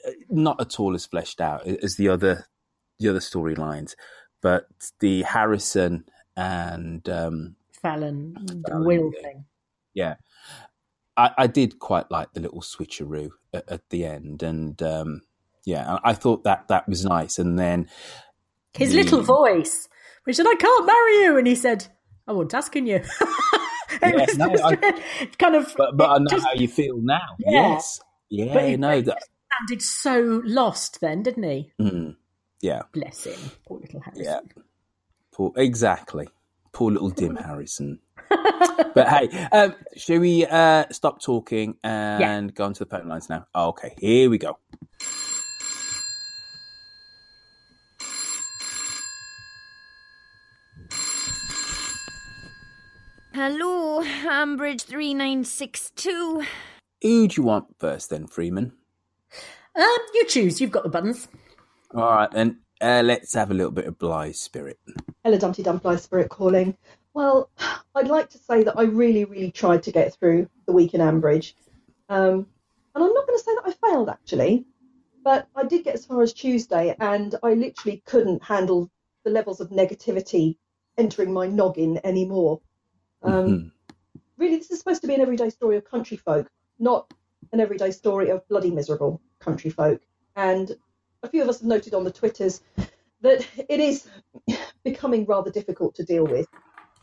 not at all as fleshed out as the other storylines, but the Harrison and Fallon Will thing. Yeah. I did quite like the little switcheroo at the end, and I thought that was nice. And then his little voice, which said, "I can't marry you," and he said, "I wasn't asking you." But I know how you feel now. Yeah. Yes, yeah, but he that sounded so lost then, didn't he? Yeah, bless him, poor little Harrison. Yeah, poor little dim Harrison. But hey, shall we stop talking and go on to the phone lines now? Oh, okay, here we go. Hello, Ambridge 3962. Who do you want first then, Freeman? You choose. You've got the buttons. All right, then let's have a little bit of Blythe Spirit. Hello, Dumpty Dum, Blythe Spirit calling. Well, I'd like to say that I really, really tried to get through the week in Ambridge. And I'm not going to say that I failed, actually. But I did get as far as Tuesday, and I literally couldn't handle the levels of negativity entering my noggin anymore. Really, this is supposed to be an everyday story of country folk, not an everyday story of bloody miserable country folk. And a few of us have noted on the Twitters that it is becoming rather difficult to deal with.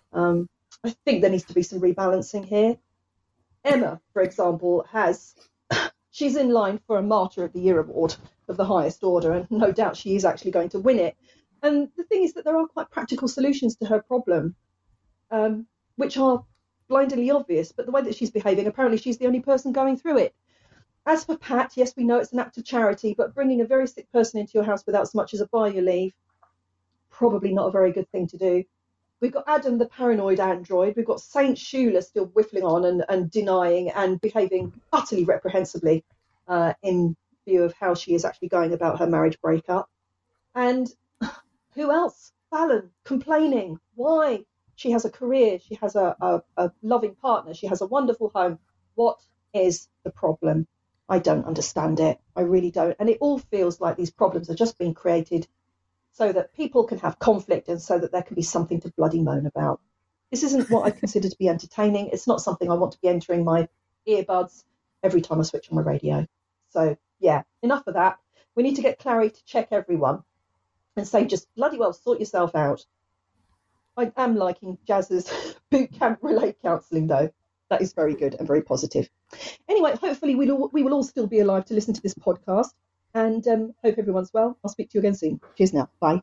I think there needs to be some rebalancing here. Emma, for example, she's in line for a Martyr of the Year award of the highest order, and no doubt she is actually going to win it. And the thing is that there are quite practical solutions to her problem, which are blindingly obvious, but the way that she's behaving, apparently she's the only person going through it. As for Pat, yes, we know it's an act of charity, but bringing a very sick person into your house without so much as a buy your leave, probably not a very good thing to do. We've got Adam, the paranoid android. We've got Saint Shula still whiffling on and denying and behaving utterly reprehensibly in view of how she is actually going about her marriage breakup. And who else? Fallon, complaining. Why? She has a career. She has a loving partner. She has a wonderful home. What is the problem? I don't understand it. I really don't. And it all feels like these problems are just being created so that people can have conflict and so that there can be something to bloody moan about. This isn't what I consider to be entertaining. It's not something I want to be entering my earbuds every time I switch on my radio. So, yeah, enough of that. We need to get Clary to check everyone and say, just bloody well sort yourself out. I am liking Jazz's boot camp relay counselling, though. That is very good and very positive. Anyway, hopefully we will all still be alive to listen to this podcast. And hope everyone's well. I'll speak to you again soon. Cheers now. Bye.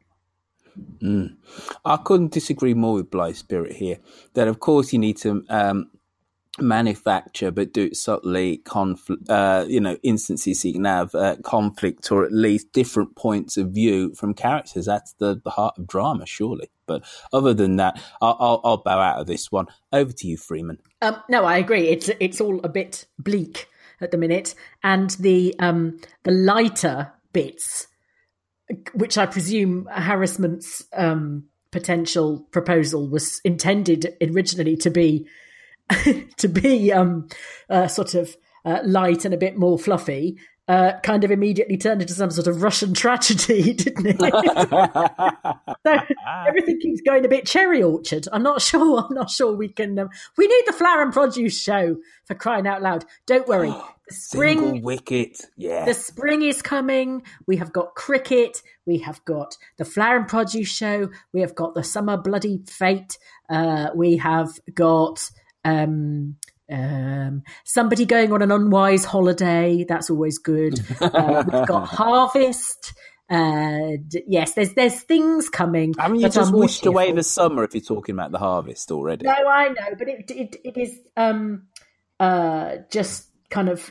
I couldn't disagree more with Blythe Spirit here. That, of course, you need to manufacture, but do it subtly, instances so you can have conflict or at least different points of view from characters. That's the heart of drama, surely. But other than that, I'll bow out of this one. Over to you, Freeman. No, I agree. It's all a bit bleak at the minute, and the lighter bits, which I presume Harassment's potential proposal was intended originally to be sort of light and a bit more fluffy, kind of immediately turned into some sort of Russian tragedy, didn't it? So everything keeps going a bit cherry orchard. I'm not sure we can. We need the Flower and Produce show, for crying out loud. Don't worry. The spring, Single wicket, yeah. The spring is coming. We have got cricket. We have got the Flower and Produce show. We have got the Summer Bloody Fate. We have got somebody going on an unwise holiday. That's always good. We've got Harvest. Yes, there's things coming. I mean, you just wished away the summer if you're talking about the harvest already. No, I know, but it is just kind of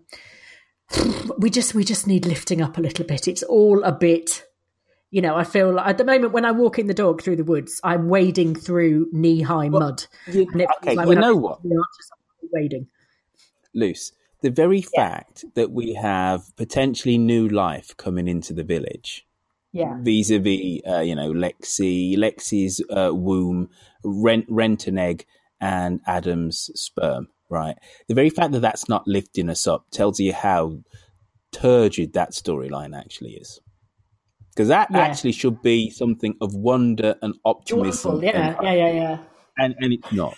we just need lifting up a little bit. It's all a bit, I feel like at the moment when I'm walking the dog through the woods, I'm wading through knee-high mud. What? Wading. Luce, the very fact that we have potentially new life coming into the village, vis-a-vis, Lexi's womb, rent an egg, and Adam's sperm, right? The very fact that that's not lifting us up tells you how turgid that storyline actually is. Because that actually should be something of wonder and optimism. Yeah. And it's not.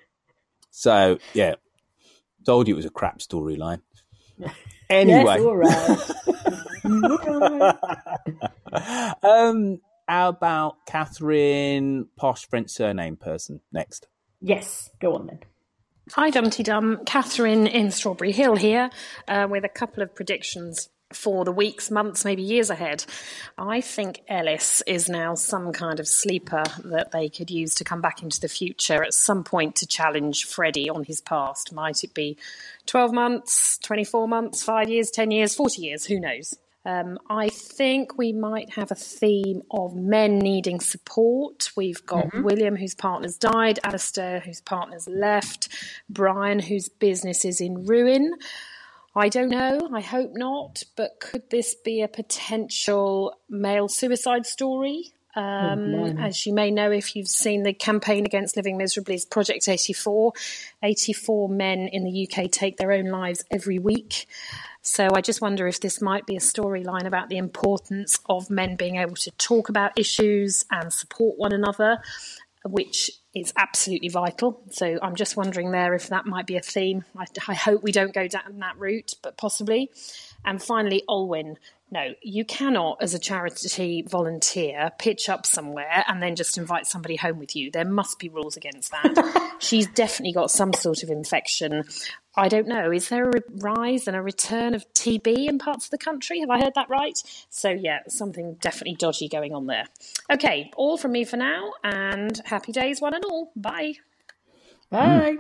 So, yeah. Told you it was a crap storyline. Anyway. Yes, all right. How about Catherine, posh French surname person, next? Yes, go on then. Hi, Dumpty Dum. Catherine in Strawberry Hill here with a couple of predictions for the weeks, months, maybe years ahead. I think Ellis is now some kind of sleeper that they could use to come back into the future at some point to challenge Freddie on his past. Might it be 12 months, 24 months, 5 years, 10 years, 40 years? Who knows? I think we might have a theme of men needing support. We've got William, whose partner's died, Alistair, whose partner's left, Brian, whose business is in ruin. I don't know, I hope not, but could this be a potential male suicide story? As you may know, if you've seen the campaign against living miserably, is Project 84. 84 men in the UK take their own lives every week. So I just wonder if this might be a storyline about the importance of men being able to talk about issues and support one another, which is absolutely vital. So I'm just wondering there if that might be a theme. I hope we don't go down that route, but possibly. And finally, Olwyn. No, you cannot, as a charity volunteer, pitch up somewhere and then just invite somebody home with you. There must be rules against that. She's definitely got some sort of infection. I don't know. Is there a rise and a return of TB in parts of the country? Have I heard that right? So, yeah, something definitely dodgy going on there. Okay, all from me for now, and happy days, one and all. Bye. Bye.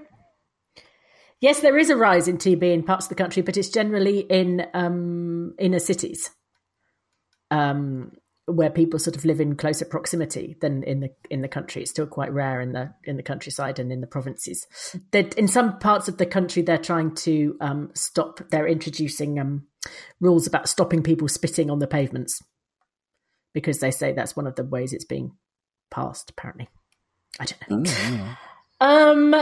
Yes, there is a rise in TB in parts of the country, but it's generally in inner cities. Where people sort of live in closer proximity than in the country. It's still quite rare in the countryside and in the provinces. In some parts of the country, they're trying to stop. They're introducing rules about stopping people spitting on the pavements because they say that's one of the ways it's being passed. Apparently, I don't know.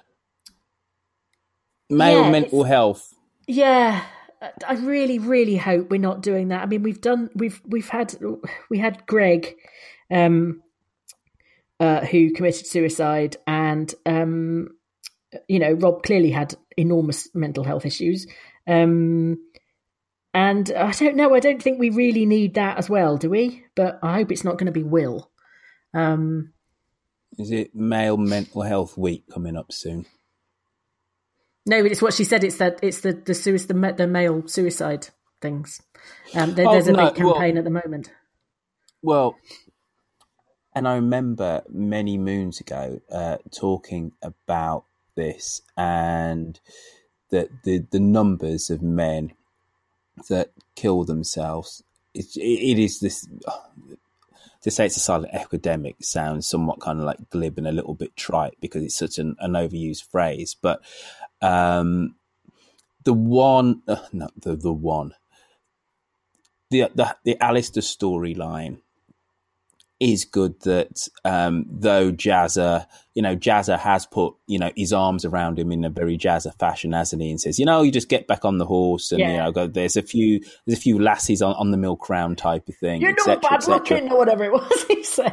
Male mental health. Yeah. I really, really hope we're not doing that. I mean, we had Greg, who committed suicide, and Rob clearly had enormous mental health issues, and I don't know. I don't think we really need that as well, do we? But I hope it's not going to be Will. Is it Male Mental Health Week coming up soon? No, it's what she said. It's the male suicide things. There's a big campaign at the moment. Well, and I remember many moons ago talking about this and that the numbers of men that kill themselves. It is this. To say it's a silent epidemic sounds somewhat kind of like glib and a little bit trite because it's such an overused phrase, but. The Alistair storyline is good that though Jazza has put his arms around him in a very Jazza fashion, hasn't he, and says you just get back on the horse and there's a few lassies on the milk round type of thing, bad looking or whatever it was he said.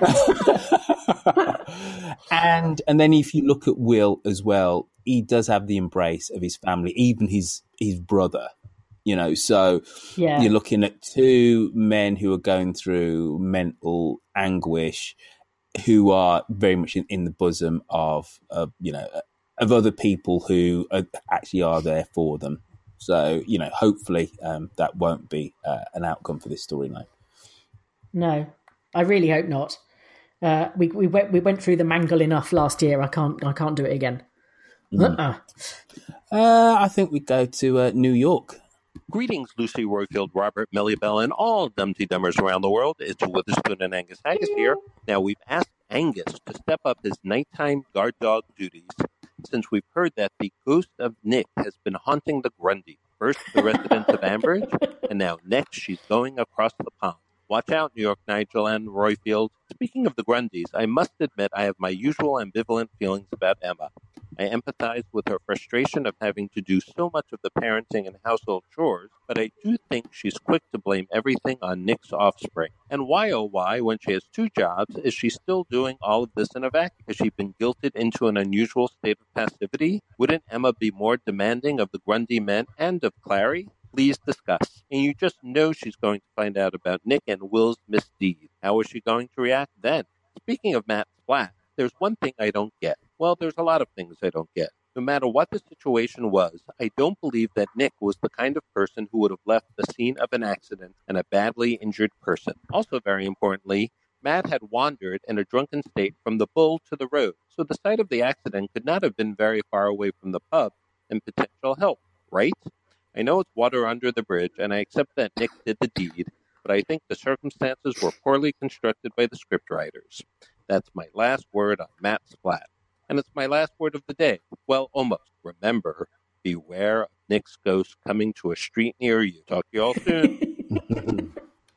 and then if you look at Will as well, he does have the embrace of his family, even his brother. So you're looking at two men who are going through mental anguish, who are very much in the bosom of other people who actually are there for them. So hopefully that won't be an outcome for this storyline. No, I really hope not. We went through the mangle enough last year. I can't do it again. I think we go to New York. Greetings, Lucy Royfield, Robert Millibell, and all Dumpty Dummers around the world. It's Witherspoon and Angus Haggis here. Now, we've asked Angus to step up his nighttime guard dog duties since we've heard that the ghost of Nick has been haunting the Grundy. First, the residents of Ambridge, and now next she's going across the pond. Watch out, New York Nigel and Royfield. Speaking of the Grundys, I must admit I have my usual ambivalent feelings about Emma. I empathize with her frustration of having to do so much of the parenting and household chores, but I do think she's quick to blame everything on Nick's offspring. And why, oh why, when she has 2 jobs, is she still doing all of this in a vacuum? Has she been guilted into an unusual state of passivity? Wouldn't Emma be more demanding of the Grundy men and of Clary? Please discuss. And you just know she's going to find out about Nick and Will's misdeed. How is she going to react then? Speaking of Matt Splat, there's one thing I don't get. Well, there's a lot of things I don't get. No matter what the situation was, I don't believe that Nick was the kind of person who would have left the scene of an accident and a badly injured person. Also, very importantly, Matt had wandered in a drunken state from the Bull to the road, so the site of the accident could not have been very far away from the pub and potential help, right? I know it's water under the bridge, and I accept that Nick did the deed, but I think the circumstances were poorly constructed by the scriptwriters. That's my last word on Matt Splat. And it's my last word of the day. Well, almost. Remember, beware of Nick's ghost coming to a street near you. Talk to you all soon.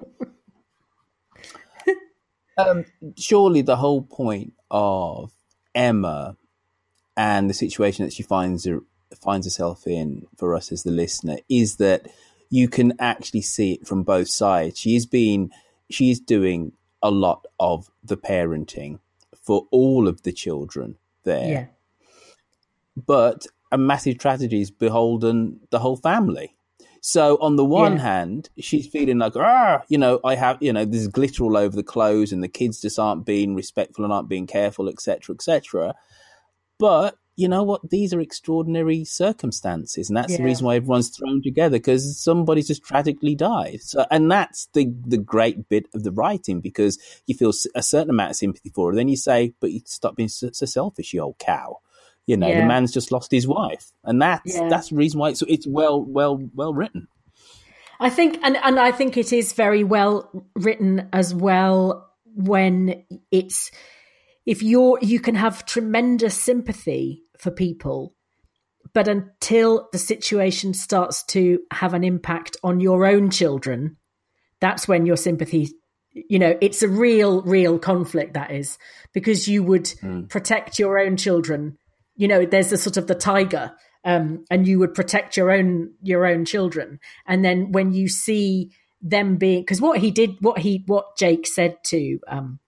Surely the whole point of Emma and the situation that she finds herself in, for us as the listener, is that you can actually see it from both sides. She is doing a lot of the parenting for all of the children there. Yeah. But a massive tragedy is beholden the whole family. So on the one hand, she's feeling like, I have, there's glitter all over the clothes and the kids just aren't being respectful and aren't being careful, etc., etc. But you know what? These are extraordinary circumstances, and that's the reason why everyone's thrown together, because somebody's just tragically died. So, and that's the great bit of the writing, because you feel a certain amount of sympathy for her. Then you say, but you stop being so selfish, you old cow. The man's just lost his wife, and that's the reason why it's well written. I think, and I think it is very well written as well when it's. If you can have tremendous sympathy for people, but until the situation starts to have an impact on your own children, that's when your sympathy, it's a real conflict, that is, because you would protect your own children. There's the sort of the tiger, and you would protect your own children. And then when you see them being, because what Jake said to,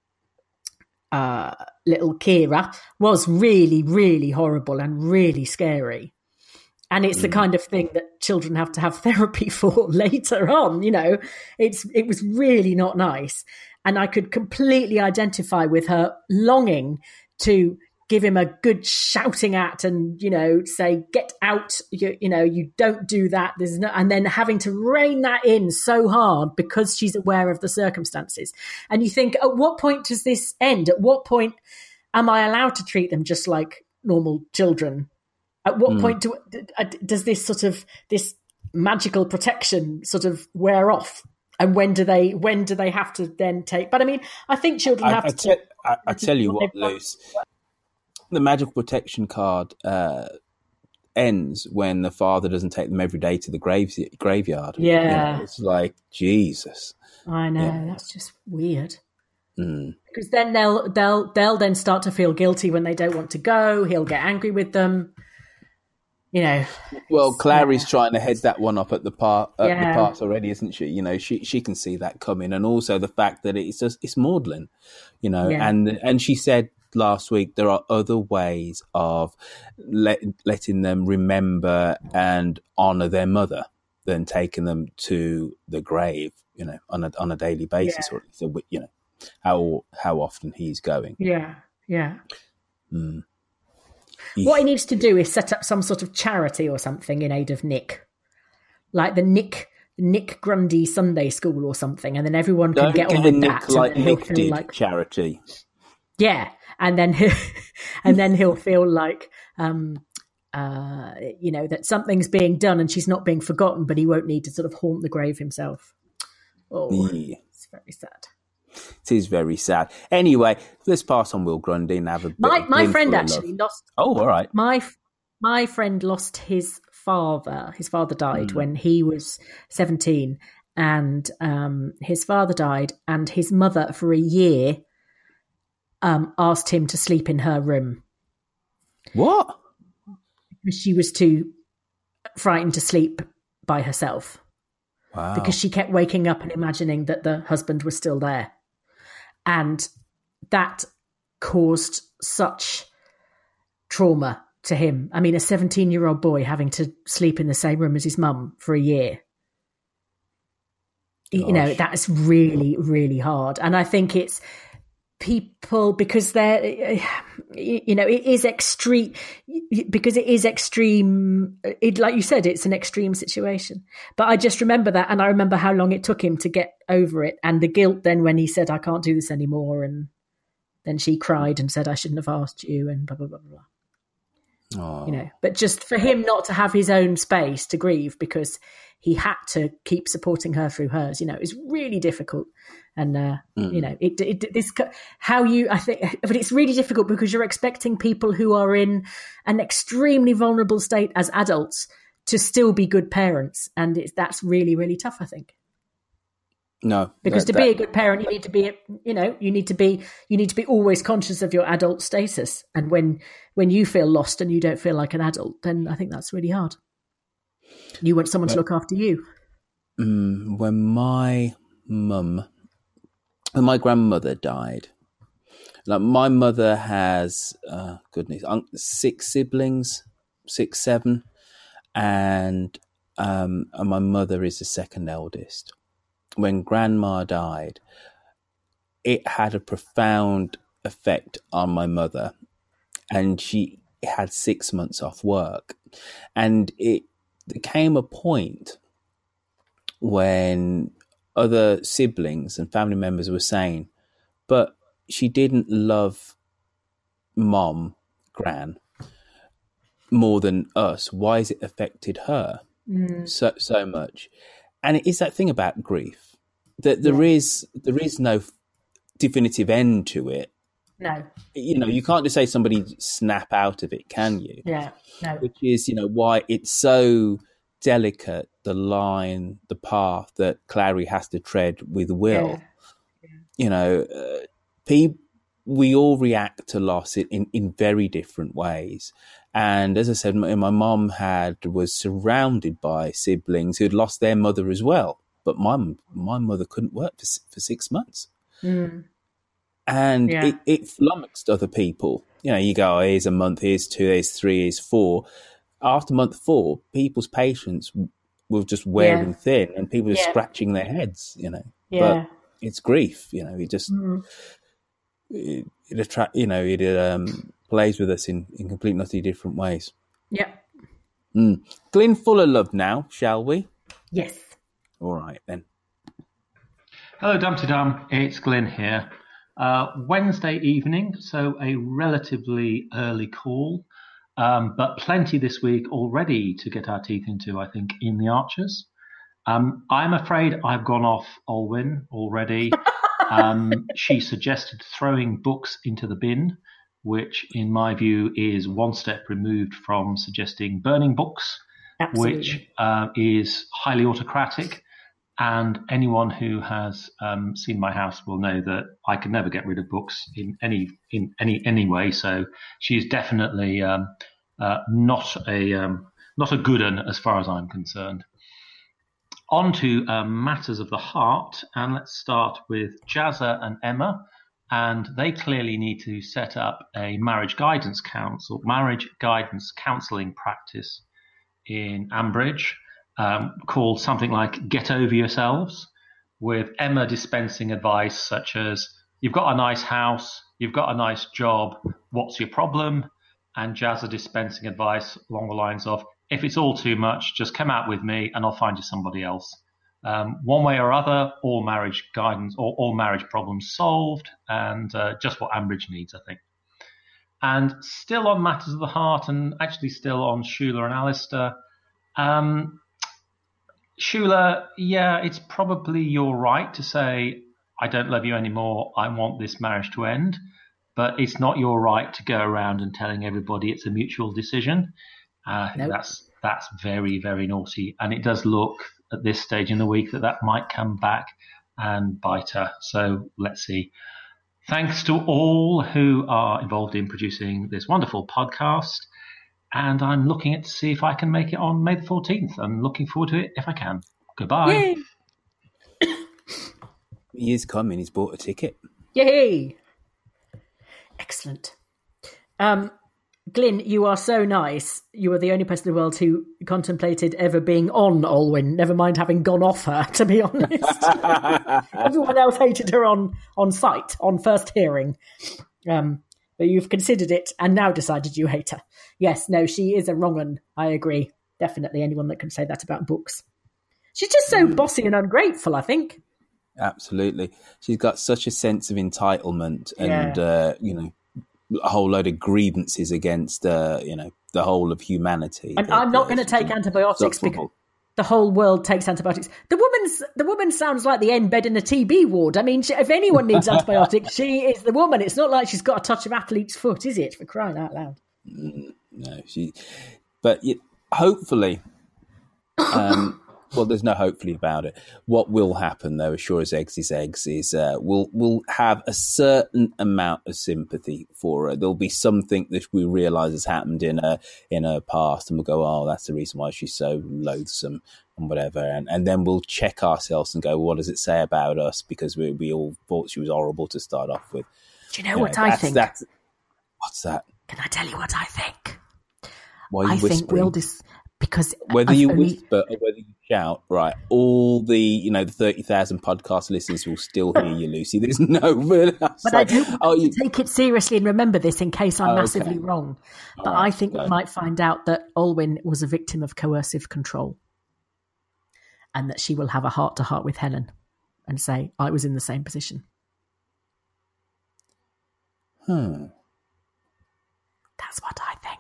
little Kira was really, really horrible and really scary. And it's the kind of thing that children have to have therapy for later on. It was really not nice. And I could completely identify with her longing to give him a good shouting at and, say, get out, you don't do that. And then having to rein that in so hard because she's aware of the circumstances. And you think, at what point does this end? At what point am I allowed to treat them just like normal children? At what point does this magical protection sort of wear off? And when do they have to then take? But I mean, I think children have to. I tell you what, Luce. The magical protection card ends when the father doesn't take them every day to the graveyard. Yeah, it's like Jesus. I know, that's just weird. Because then they'll then start to feel guilty when they don't want to go. He'll get angry with them. Well, Clary's trying to head that one up at the parts already, isn't she? She can see that coming, and also the fact that it's maudlin, and she said last week there are other ways of letting them remember and honor their mother than taking them to the grave, on a daily basis, or how often he's going. What he needs to do is set up some sort of charity or something in aid of Nick, like the Nick Grundy Sunday School or something, and then everyone can get on with that. Like Nick did charity. Yeah, and then he'll feel like that something's being done and she's not being forgotten, but he won't need to sort of haunt the grave himself. It's very sad. It is very sad. Anyway, let's pass on Will Grundy and have a bit. My friend actually lost. Oh, all right. My friend lost his father. His father died when he was 17, and his father died, and his mother for a year asked him to sleep in her room. What? because she was too frightened to sleep by herself. Wow. Because she kept waking up and imagining that the husband was still there. And that caused such trauma to him. I mean, a 17-year-old boy having to sleep in the same room as his mum for a year. Gosh. You know, that's really, really hard. And I think it's people, because they're, you know, it is extreme, because it is extreme. Like you said, it's an extreme situation. But I just remember that. And I remember how long it took him to get over it. And the guilt then when he said, I can't do this anymore. And then she cried and said, I shouldn't have asked you, and blah, blah, blah, blah. Oh. You know, but just for him not to have his own space to grieve because he had to keep supporting her through hers, you know, is really difficult. And, you know, but it's really difficult because you're expecting people who are in an extremely vulnerable state as adults to still be good parents. And that's really, really tough, I think. No, because to be a good parent, you need to be, you know, you need to be always conscious of your adult status. And when you feel lost and you don't feel like an adult, then I think that's really hard. You want someone to look after you. When my grandmother died, like my mother has, 6 siblings, 6, 7, and my mother is the second eldest. When grandma died, it had a profound effect on my mother, and she had 6 months off work. And it came a point when other siblings and family members were saying, but she didn't love Gran, more than us. Why has it affected her so much? And it is that thing about grief that there is no definitive end to it. No. You know, you can't just say somebody snap out of it, can you? Yeah, no. Which is, you know, why it's so delicate, the line, the path that Clary has to tread with Will. Yeah. You know, we all react to loss in very different ways. And as I said, my mom was surrounded by siblings who had lost their mother as well. But my mother couldn't work for 6 months. And it flummoxed other people. You know, you go, oh, here's a month, here's 2, here's 3, here's 4. After month 4, people's patience were just wearing thin, and people were scratching their heads, you know. But it's grief, you know. It just it plays with us in complete and utterly different ways. Yeah. Glyn, full of love now, shall we? Yes. All right, then. Hello, Dumpty Dum. It's Glyn here. Wednesday evening, so a relatively early call, but plenty this week already to get our teeth into, I think, in the Archers. I'm afraid I've gone off Olwyn already. She suggested throwing books into the bin, which in my view is one step removed from suggesting burning books. Absolutely. Which is highly autocratic. And anyone who has seen my house will know that I can never get rid of books in any way. So she's definitely not a good one as far as I'm concerned. On to matters of the heart, and let's start with Jazza and Emma. And they clearly need to set up a marriage guidance counselling practice in Ambridge. Called something like Get Over Yourselves, with Emma dispensing advice such as, you've got a nice house, you've got a nice job, what's your problem? And Jazza dispensing advice along the lines of, if it's all too much, just come out with me and I'll find you somebody else. One way or other, all marriage guidance or all marriage problems solved, and just what Ambridge needs, I think. And still on matters of the heart, and actually still on Shula and Alistair, Shula, it's probably you're right to say, I don't love you anymore, I want this marriage to end. But it's not your right to go around and telling everybody it's a mutual decision. Nope. That's very, very naughty. And it does look at this stage in the week that might come back and bite her. So let's see. Thanks to all who are involved in producing this wonderful podcast. and I'm looking at to see if I can make it on May the 14th. I'm looking forward to it if I can. Goodbye. Yay! He is coming. He's bought a ticket. Yay! Excellent. Glyn, you are so nice. You are the only person in the world who contemplated ever being on Olwyn, never mind having gone off her, to be honest. Everyone else hated her on sight, on first hearing. But you've considered it and now decided you hate her. Yes, no, she is a wrong one. I agree. Definitely anyone that can say that about books. She's just so bossy and ungrateful, I think. Absolutely. She's got such a sense of entitlement and, a whole load of grievances against, the whole of humanity. And I'm not going to take antibiotics because the whole world takes antibiotics. The woman sounds like the end bed in a TB ward. I mean, if anyone needs antibiotics, she is the woman. It's not like she's got a touch of athlete's foot, is it? For crying out loud. No, but hopefully, well, there's no hopefully about it. What will happen, though, as sure as eggs is eggs, is we'll have a certain amount of sympathy for her. There'll be something that we realise has happened in her past, and we'll go, "Oh, that's the reason why she's so loathsome," and whatever. And then we'll check ourselves and go, "What does it say about us?" Because we all thought she was horrible to start off with. Do you know what I think? What's that? Can I tell you what I think? Why are you whispering? Because whether you whisper or whether you shout, right? All the 30,000 podcast listeners will still hear you, Lucy. There's no. But I do take it seriously and remember this in case I'm massively wrong. But I think we might find out that Olwyn was a victim of coercive control, and that she will have a heart-to-heart with Helen and say, "I was in the same position." That's what I think.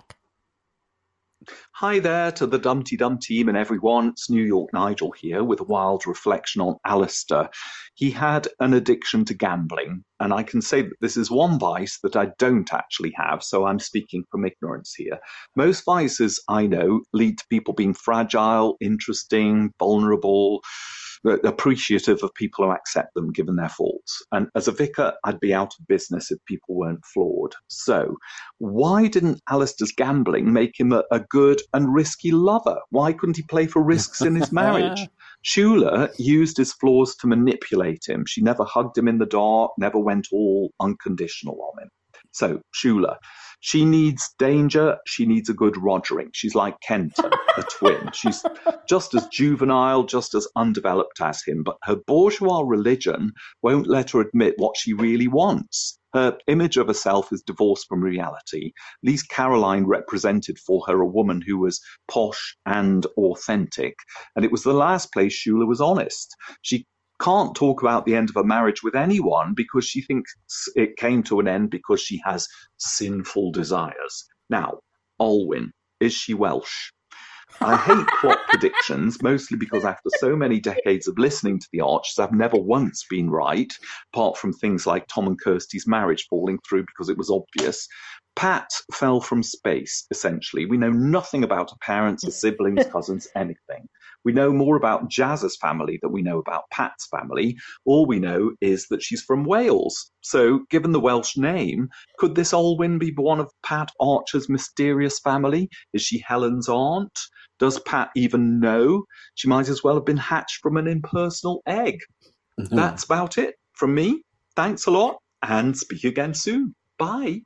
Hi there to the Dumpty Dum team and everyone. It's New York Nigel here with a wild reflection on Alistair. He had an addiction to gambling, and I can say that this is one vice that I don't actually have, so I'm speaking from ignorance here. Most vices, I know, lead to people being fragile, interesting, vulnerable, appreciative of people who accept them given their faults. And as a vicar, I'd be out of business if people weren't flawed. So why didn't Alistair's gambling make him a good and risky lover? Why couldn't he play for risks in his marriage? Shula used his flaws to manipulate him. She never hugged him in the dark, never went all unconditional on him. So Shula, she needs danger. She needs a good rogering. She's like Kenton, a twin. She's just as juvenile, just as undeveloped as him. But her bourgeois religion won't let her admit what she really wants. Her image of herself is divorced from reality. At least Caroline represented for her a woman who was posh and authentic. And it was the last place Shula was honest. She can't talk about the end of a marriage with anyone because she thinks it came to an end because she has sinful desires. Now, Olwyn, is she Welsh? I hate plot predictions, mostly because after so many decades of listening to the Archers, I've never once been right, apart from things like Tom and Kirsty's marriage falling through because it was obvious. Pat fell from space, essentially. We know nothing about her parents, her siblings, cousins, anything. We know more about Jazz's family than we know about Pat's family. All we know is that she's from Wales. So, given the Welsh name, could this Olwyn be one of Pat Archer's mysterious family? Is she Helen's aunt? Does Pat even know? She might as well have been hatched from an impersonal egg. Mm-hmm. That's about it from me. Thanks a lot, and speak again soon. Bye.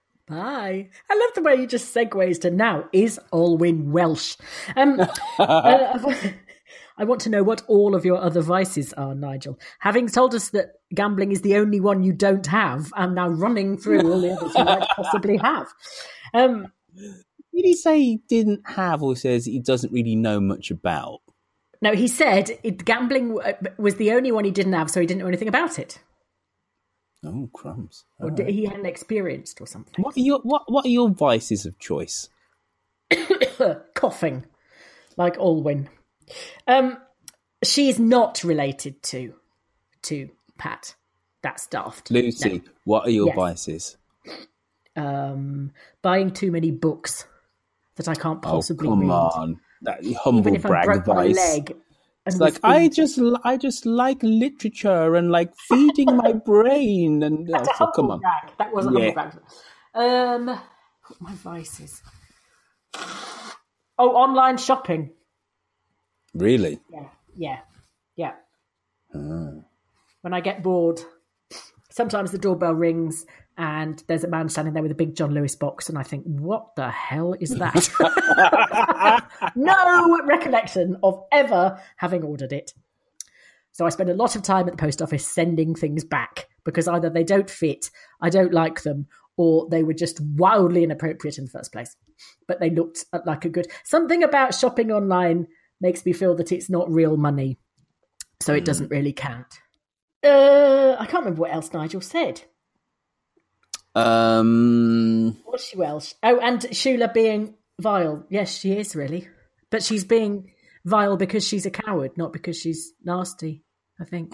Bye. I love the way you just segues to now. Is Olwyn Welsh? I want to know what all of your other vices are, Nigel. Having told us that gambling is the only one you don't have, I'm now running through all the others you might possibly have. Did he say he didn't have, or says he doesn't really know much about? No, he said gambling was the only one he didn't have, so he didn't know anything about it. Oh, crumbs. Or he hadn't experienced or something. What are your vices of choice? Coughing, like Olwyn. She's not related to Pat. That's daft. Lucy, no. What are your vices? Buying too many books that I can't possibly read. Oh, come on. That humble brag broke vice. My leg. It's like I just like literature and like feeding my brain and That's a humble brag. That wasn't a humble brag. My vices. Oh, online shopping. Really? Yeah. When I get bored, sometimes the doorbell rings and there's a man standing there with a big John Lewis box, and I think, what the hell is that? No recollection of ever having ordered it. So I spend a lot of time at the post office sending things back because either they don't fit, I don't like them, or they were just wildly inappropriate in the first place. But they looked like a good... Something about shopping online makes me feel that it's not real money, so it doesn't really count. I can't remember what else Nigel said. What's she else? Oh, and Shula being vile. Yes, she is really. But she's being vile because she's a coward, not because she's nasty, I think.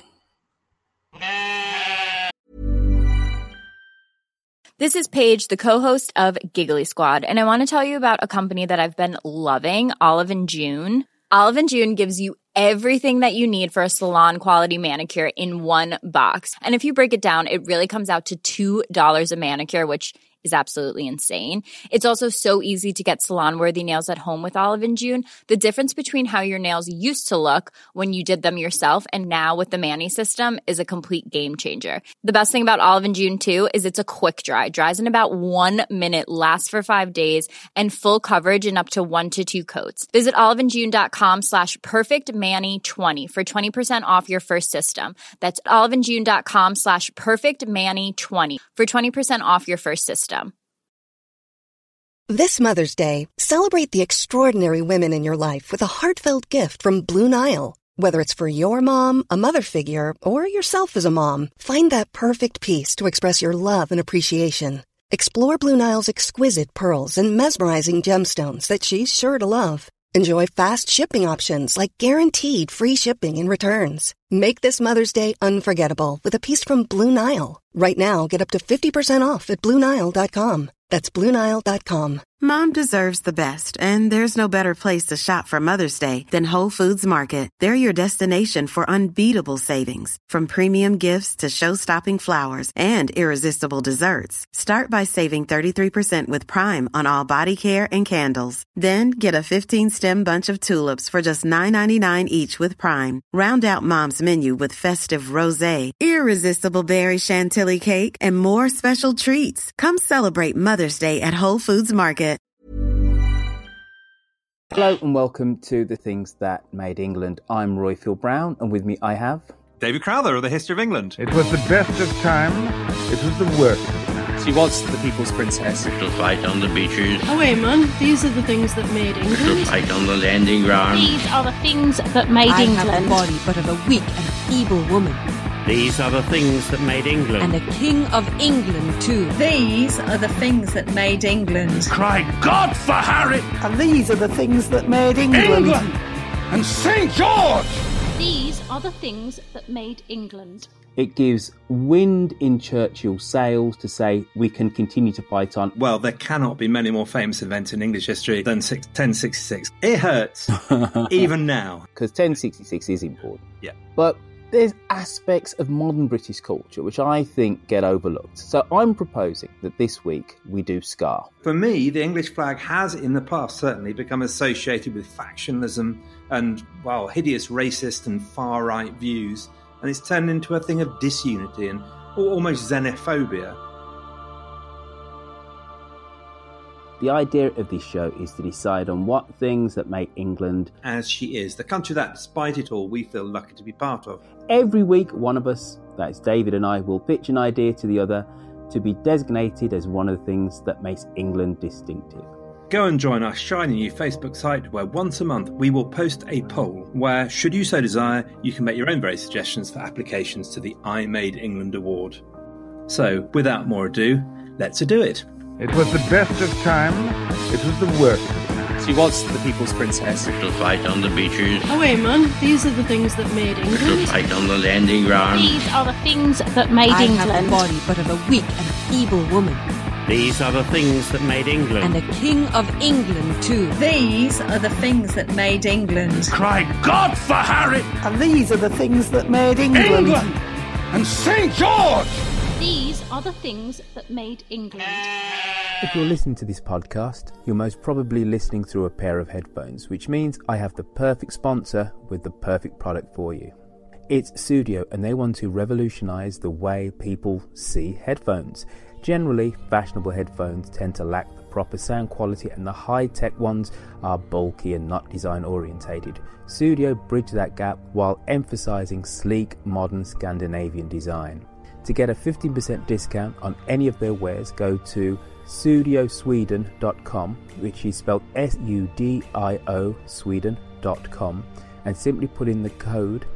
This is Paige, the co-host of Giggly Squad, and I want to tell you about a company that I've been loving, Olive & June. Olive & June gives you everything that you need for a salon-quality manicure in one box. And if you break it down, it really comes out to $2 a manicure, which is absolutely insane. It's also so easy to get salon-worthy nails at home with Olive & June. The difference between how your nails used to look when you did them yourself and now with the Mani system is a complete game changer. The best thing about Olive & June, too, is it's a quick dry. Dries in about 1 minute, lasts for 5 days, and full coverage in up to 1 to 2 coats. Visit oliveandjune.com/perfectmani20 for 20% off your first system. That's oliveandjune.com/perfectmani20 for 20% off your first system. This Mother's Day, celebrate the extraordinary women in your life with a heartfelt gift from Blue Nile. Whether it's for your mom, a mother figure, or yourself as a mom, find that perfect piece to express your love and appreciation. Explore Blue Nile's exquisite pearls and mesmerizing gemstones that she's sure to love. Enjoy fast shipping options like guaranteed free shipping and returns. Make this Mother's Day unforgettable with a piece from Blue Nile. Right now, get up to 50% off at BlueNile.com. That's BlueNile.com. Mom deserves the best, and there's no better place to shop for Mother's Day than Whole Foods Market. They're your destination for unbeatable savings, from premium gifts to show-stopping flowers and irresistible desserts. Start by saving 33% with Prime on all body care and candles. Then get a 15-stem bunch of tulips for just $9.99 each with Prime. Round out Mom's menu with festive rosé, irresistible berry chantilly cake, and more special treats. Come celebrate Mother's Day at Whole Foods Market. Hello and welcome to The Things That Made England. I'm Royfield Brown, and with me I have... David Crowther of the History of England. It was the best of time, it was the worst of time. She was the people's princess. Crystal fight on the beaches. Oh wait, man, these are the things that made England. Crystal fight on the landing ground. These are the things that made England. I have a body, but of a weak and feeble woman. These are the things that made England. And a king of England, too. These are the things that made England. Cry God for Harry! And these are the things that made England. And St. George! These are the things that made England. It gives wind in Churchill's sails to say we can continue to fight on. Well, there cannot be many more famous events in English history than 1066. It hurts, even now. Because 1066 is important. Yeah. But there's aspects of modern British culture which I think get overlooked. So I'm proposing that this week we do Scar. For me, the English flag has, in the past certainly, become associated with factionalism and, well, hideous racist and far-right views. And it's turned into a thing of disunity and almost xenophobia. The idea of this show is to decide on what things that make England as she is, the country that, despite it all, we feel lucky to be part of. Every week, one of us, that's David and I, will pitch an idea to the other to be designated as one of the things that makes England distinctive. Go and join our shiny new Facebook site where once a month we will post a poll where, should you so desire, you can make your own various suggestions for applications to the I Made England Award. So, without more ado, let's do it. It was the best of time, it was the worst of time. She was the people's princess. Crystal fight on the beaches. Oh wait, man, these are the things that made England. Crystal fight on the landing ground. These are the things that made England. I have a body, but of a weak and feeble woman. These are the things that made England. And a king of England, too. These are the things that made England. Cry God for Harry! And these are the things that made England. And St. George! These are the things that made England. If you're listening to this podcast, you're most probably listening through a pair of headphones, which means I have the perfect sponsor with the perfect product for you. It's Sudio, and they want to revolutionise the way people see headphones. Generally, fashionable headphones tend to lack the proper sound quality, and the high-tech ones are bulky and not design-orientated. Sudio bridge that gap while emphasising sleek, modern Scandinavian design. To get a 15% discount on any of their wares, go to studiosweden.com, which is spelled SUDIO Sweden.com, and simply put in the code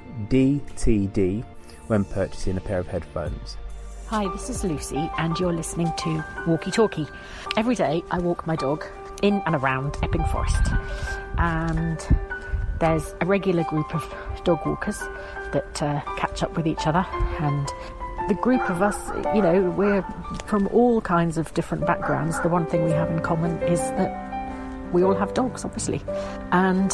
DTD when purchasing a pair of headphones. Hi, this is Lucy, and you're listening to Walkie Talkie. Every day I walk my dog in and around Epping Forest, and there's a regular group of dog walkers that catch up with each other, and the group of us, you know, we're from all kinds of different backgrounds. The one thing we have in common is that we all have dogs, obviously, and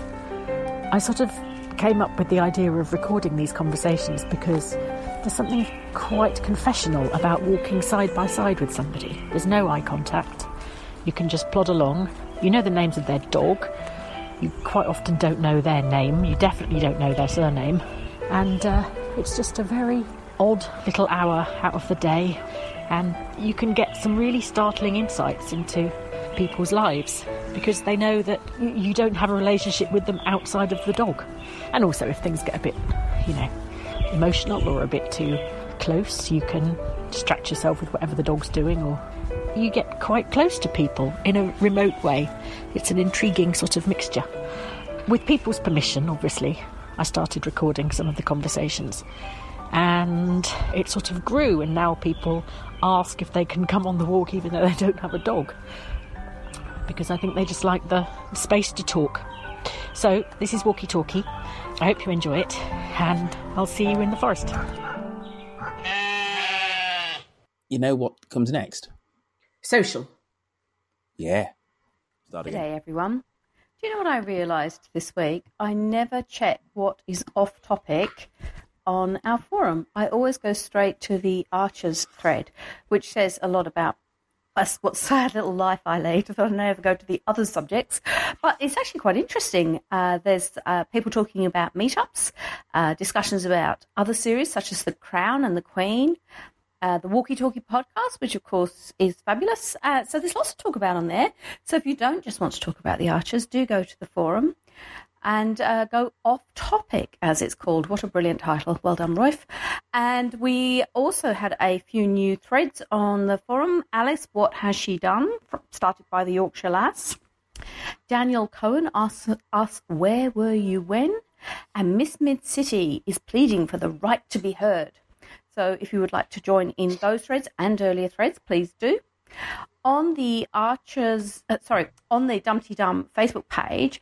I sort of came up with the idea of recording these conversations because there's something quite confessional about walking side by side with somebody. There's no eye contact. You can just plod along. You know the names of their dog. You quite often don't know their name. You definitely don't know their surname. And it's just a very odd little hour out of the day. And you can get some really startling insights into people's lives because they know that you don't have a relationship with them outside of the dog. And also if things get a bit, you know, emotional or a bit too close, you can distract yourself with whatever the dog's doing, or you get quite close to people in a remote way. It's an intriguing sort of mixture. With people's permission, obviously, I started recording some of the conversations, and it sort of grew, and now people ask if they can come on the walk even though they don't have a dog, because I think they just like the space to talk. So this is Walkie Talkie. I hope you enjoy it, and I'll see you in the forest. You know what comes next? Social. Yeah. Good day, everyone. Do you know what I realised this week? I never check what is off topic on our forum. I always go straight to the Archers thread, which says a lot about what sad little life I lead, that I never go to the other subjects. But it's actually quite interesting. There's people talking about meetups, discussions about other series such as The Crown and The Queen, the Walkie Talkie podcast, which of course is fabulous. So there's lots to talk about on there. So if you don't just want to talk about the Archers, do go to the forum and go off topic, as it's called. What a brilliant title. Well done, Royf. And we also had a few new threads on the forum. Alice, what has she done? Started by the Yorkshire Lass. Daniel Cohen asks us, where were you when? And Miss Mid-City is pleading for the right to be heard. So if you would like to join in those threads and earlier threads, please do. On the Archers, on the Dumpty Dum Facebook page,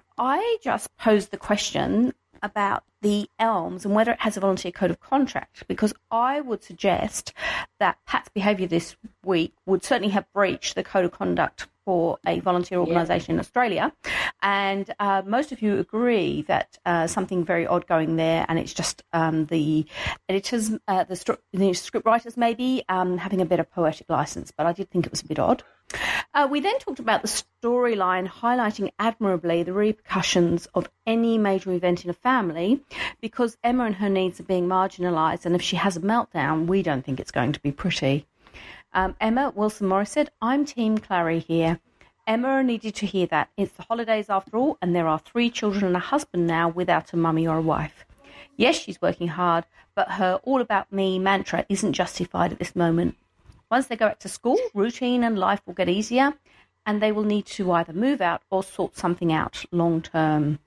I just posed the question about the Elms and whether it has a volunteer code of conduct, because I would suggest that Pat's behaviour this week would certainly have breached the code of conduct for a volunteer organisation in Australia. And most of you agree that something very odd going there, and it's just the editors, the script writers maybe having a better poetic licence, but I did think it was a bit odd. We then talked about the storyline highlighting admirably the repercussions of any major event in a family, because Emma and her needs are being marginalised, and if she has a meltdown, we don't think it's going to be pretty. Emma Wilson-Morris said, I'm Team Clary here. Emma needed to hear that. It's the holidays after all, and there are 3 children and a husband now without a mummy or a wife. Yes, she's working hard, but her all about me mantra isn't justified at this moment. Once they go back to school, routine and life will get easier, and they will need to either move out or sort something out long term.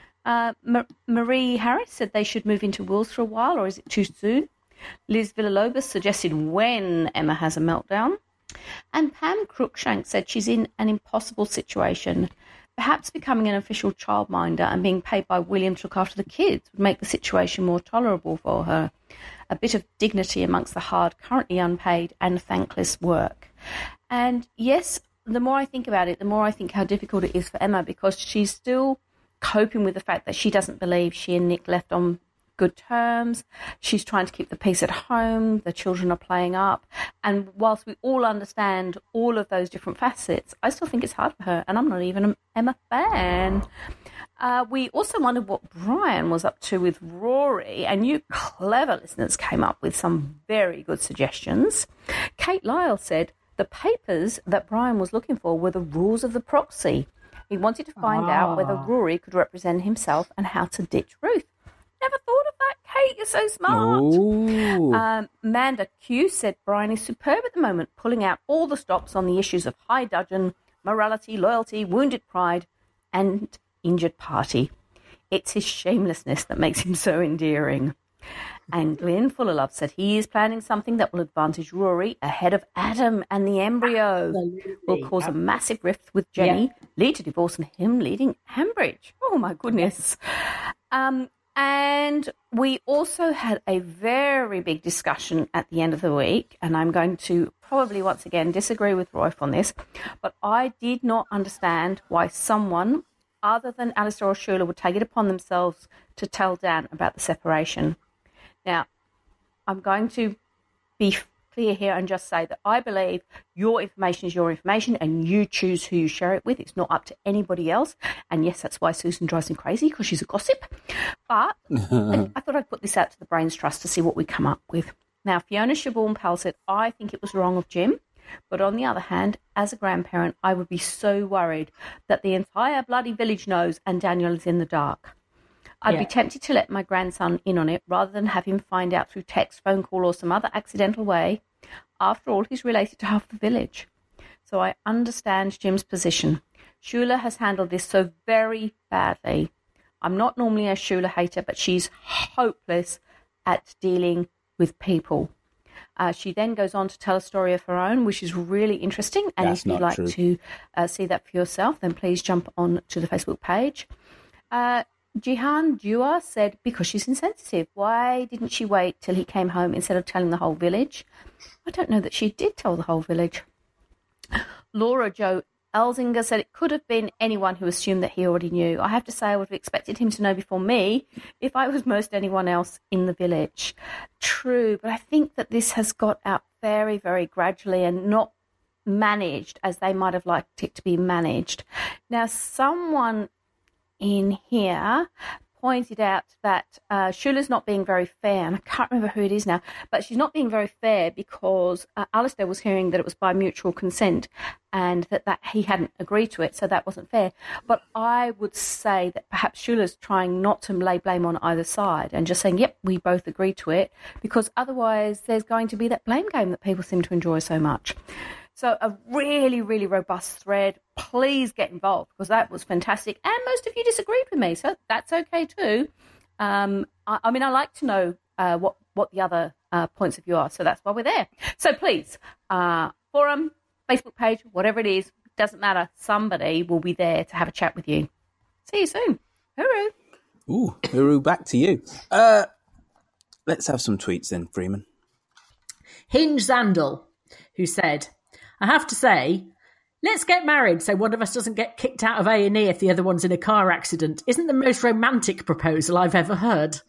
Marie Harris said they should move into Wills for a while, or is it too soon? Liz Villalobos suggested when Emma has a meltdown. And Pam Crookshank said she's in an impossible situation. Perhaps becoming an official childminder and being paid by William to look after the kids would make the situation more tolerable for her. A bit of dignity amongst the hard, currently unpaid and thankless work. And yes, the more I think about it, the more I think how difficult it is for Emma, because she's still coping with the fact that she doesn't believe she and Nick left on good terms. She's trying to keep the peace at home. The children are playing up. And whilst we all understand all of those different facets, I still think it's hard for her. And I'm not even an Emma fan. We also wondered what Brian was up to with Rory, and you clever listeners came up with some very good suggestions. Kate Lyle said the papers that Brian was looking for were the rules of the proxy. He wanted to find out whether Rory could represent himself and how to ditch Ruth. Never thought of that, Kate. You're so smart. Amanda Q said Brian is superb at the moment, pulling out all the stops on the issues of high dudgeon, morality, loyalty, wounded pride, and injured party. It's his shamelessness that makes him so endearing. And Glenn Fullerlove said he is planning something that will advantage Rory ahead of Adam, and the embryo will cause a massive rift with Jenny, lead to divorce, and him leading Ambridge. Oh, my goodness. And we also had a very big discussion at the end of the week, and I'm going to probably once again disagree with Royf on this, but I did not understand why someone other than Alistair or Shula would take it upon themselves to tell Dan about the separation. Now, I'm going to be clear here and just say that I believe your information is your information and you choose who you share it with. It's not up to anybody else. And yes, that's why Susan drives me crazy, because she's a gossip. But I thought I'd put this out to the Brains Trust to see what we come up with. Now, Fiona Siobhan-Pell said, I think it was wrong of Jim. But on the other hand, as a grandparent, I would be so worried that the entire bloody village knows and Daniel is in the dark. I'd be tempted to let my grandson in on it rather than have him find out through text, phone call, or some other accidental way. After all, he's related to half the village. So I understand Jim's position. Shula has handled this so very badly. I'm not normally a Shula hater, but she's hopeless at dealing with people. She then goes on to tell a story of her own, which is really interesting. And if you'd like to see that for yourself, then please jump on to the Facebook page. Jihan Dua said, because she's insensitive. Why didn't she wait till he came home instead of telling the whole village? I don't know that she did tell the whole village. Laura Jo Elzinger said it could have been anyone who assumed that he already knew. I have to say I would have expected him to know before me if I was most anyone else in the village. True, but I think that this has got out very, very gradually and not managed as they might have liked it to be managed. Now, someone in here pointed out that Shula's not being very fair, and I can't remember who it is now, but she's not being very fair because Alistair was hearing that it was by mutual consent and that he hadn't agreed to it, so that wasn't fair. But I would say that perhaps Shula's trying not to lay blame on either side and just saying, yep, we both agreed to it, because otherwise there's going to be that blame game that people seem to enjoy so much. So a really, really robust thread. Please get involved, because that was fantastic. And most of you disagreed with me, so that's okay too. I mean, I like to know what the other points of view are, so that's why we're there. So please, forum, Facebook page, whatever it is, doesn't matter. Somebody will be there to have a chat with you. See you soon. Hooroo. Ooh, hooroo, back to you. Let's have some tweets then, Freeman. Hinge Zandal, who said, I have to say, let's get married so one of us doesn't get kicked out of A&E if the other one's in a car accident. Isn't the most romantic proposal I've ever heard.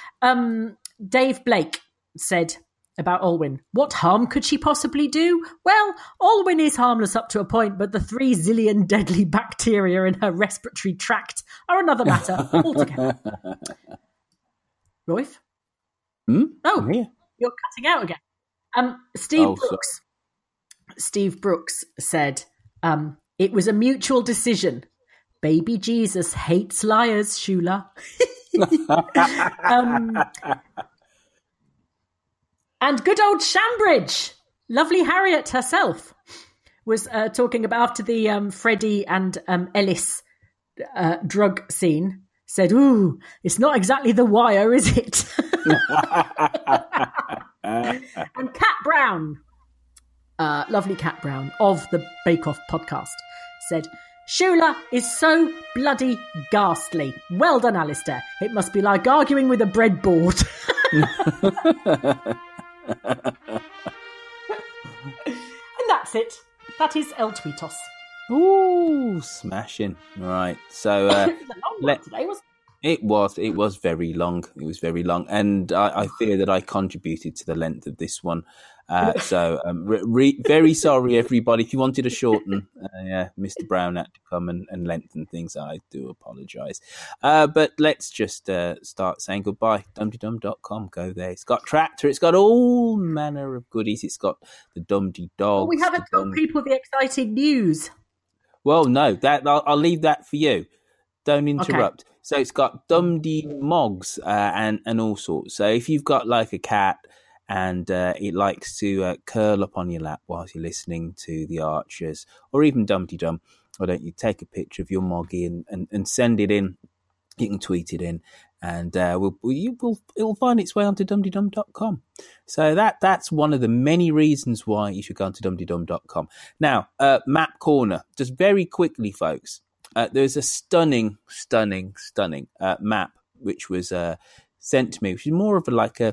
Dave Blake said about Olwyn, what harm could she possibly do? Well, Olwyn is harmless up to a point, but the 3 zillion deadly bacteria in her respiratory tract are another matter altogether. Royf? Oh, yeah. You're cutting out again. Steve Brooks said, it was a mutual decision. Baby Jesus hates liars, Shula. And good old Shambridge, lovely Harriet herself, was talking about after the Freddie and Ellis drug scene, said, ooh, it's not exactly The Wire, is it? And Cat Brown, lovely Cat Brown of the Bake Off podcast, said, Shula is so bloody ghastly. Well done, Alistair. It must be like arguing with a breadboard. And that's it. That is El Tweetos. Ooh, smashing. Right. So it was a long one today, wasn't It was very long. It was very long, and I fear that I contributed to the length of this one. So very sorry, everybody. If you wanted to shorten, Mr. Brown had to come and lengthen things. I do apologise. But let's just start saying goodbye. Dumdydum.com. Go there. It's got Tractor. It's got all manner of goodies. It's got the Dumdy Dogs. We haven't told people the exciting news. Well, no, that I'll leave that for you. Don't interrupt. Okay. So it's got Dumdy Mogs and all sorts. So if you've got like a cat and it likes to curl up on your lap whilst you're listening to the Archers, or even Dumpty Dum, why don't you take a picture of your Moggy and send it in? You can tweet it in, and it will find its way onto dumdydum.com. So that's one of the many reasons why you should go onto dumdydum.com. Now, Map Corner, just very quickly, folks. There's a stunning map which was sent to me, which is more of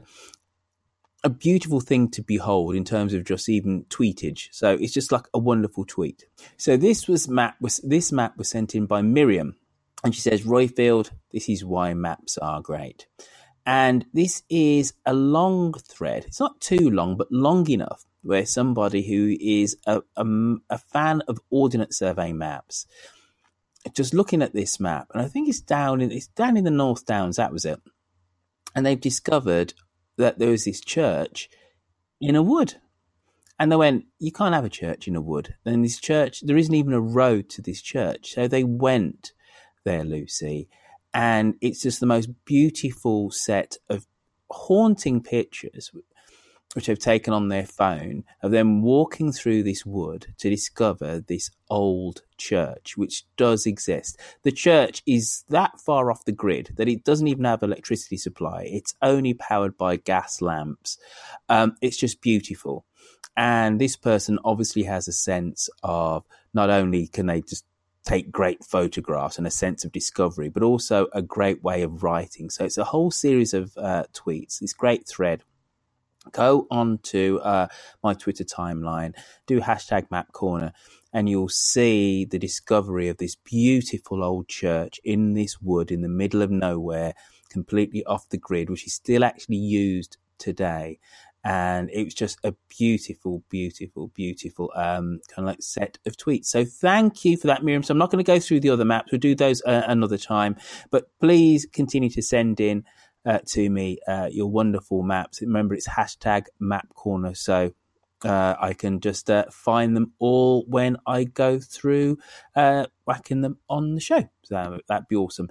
a beautiful thing to behold in terms of just even tweetage. So it's just like a wonderful tweet. So this map was sent in by Miriam, and she says, Roifield, this is why maps are great. And this is a long thread. It's not too long, but long enough where somebody who is a fan of Ordnance Survey maps, just looking at this map, and I think it's down in the North Downs, that was it. And they've discovered that there was this church in a wood. And they went, you can't have a church in a wood. And this church, there isn't even a road to this church. So they went there, Lucy, and it's just the most beautiful set of haunting pictures which they've taken on their phone of them walking through this wood to discover this old church, which does exist. The church is that far off the grid that it doesn't even have electricity supply. It's only powered by gas lamps. It's just beautiful. And this person obviously has a sense of not only can they just take great photographs and a sense of discovery, but also a great way of writing. So it's a whole series of tweets, this great thread. Go on to my Twitter timeline, do hashtag Map Corner, and you'll see the discovery of this beautiful old church in this wood in the middle of nowhere, completely off the grid, which is still actually used today. And it was just a beautiful, beautiful, beautiful kind of like set of tweets. So thank you for that, Miriam. So I'm not going to go through the other maps. We'll do those another time. But please continue to send in to me your wonderful maps. Remember, it's hashtag Map Corner, so I can just find them all when I go through whacking them on the show. So that'd be awesome.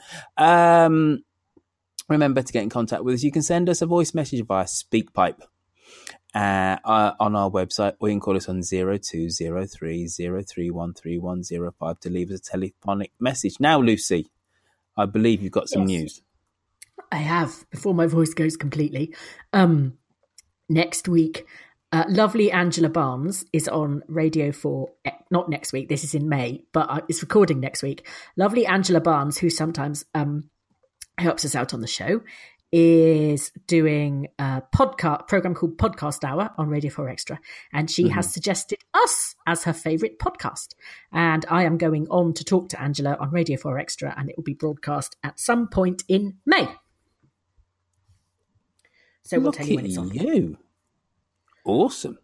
Remember to get in contact with us. You can send us a voice message via SpeakPipe on our website, or you can call us on 020303133105 to leave us a telephonic message. Now, Lucy, I believe you've got some news. I have, before my voice goes completely. Next week, lovely Angela Barnes is on Radio 4, not next week, this is in May, but it's recording next week. Lovely Angela Barnes, who sometimes helps us out on the show, is doing a program called Podcast Hour on Radio 4 Extra, and she has suggested us as her favourite podcast. And I am going on to talk to Angela on Radio 4 Extra, and it will be broadcast at some point in May. So we'll tell you when it's on. You. Awesome.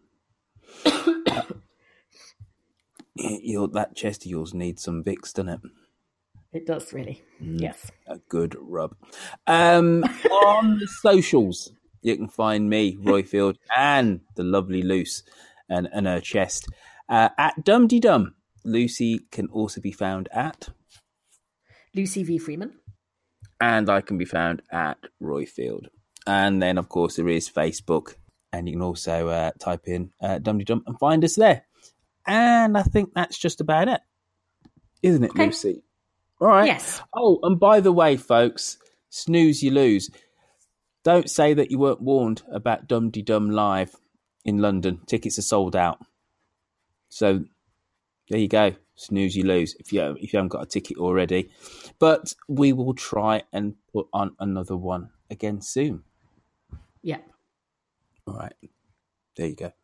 That chest of yours needs some Vicks, doesn't it? It does, really. Yes. A good rub. On the socials, you can find me, Roifield, and the lovely Luce and her chest at Dumdydum. Lucy can also be found at Lucy V. Freeman. And I can be found at Roifield. And then, of course, there is Facebook, and you can also type in Dumdydum and find us there. And I think that's just about it, isn't it, Lucy? All right. Yes. Oh, and by the way, folks, snooze you lose. Don't say that you weren't warned about Dumdydum Live in London. Tickets are sold out. So there you go. Snooze you lose if you haven't got a ticket already. But we will try and put on another one again soon. Yeah. All right. There you go.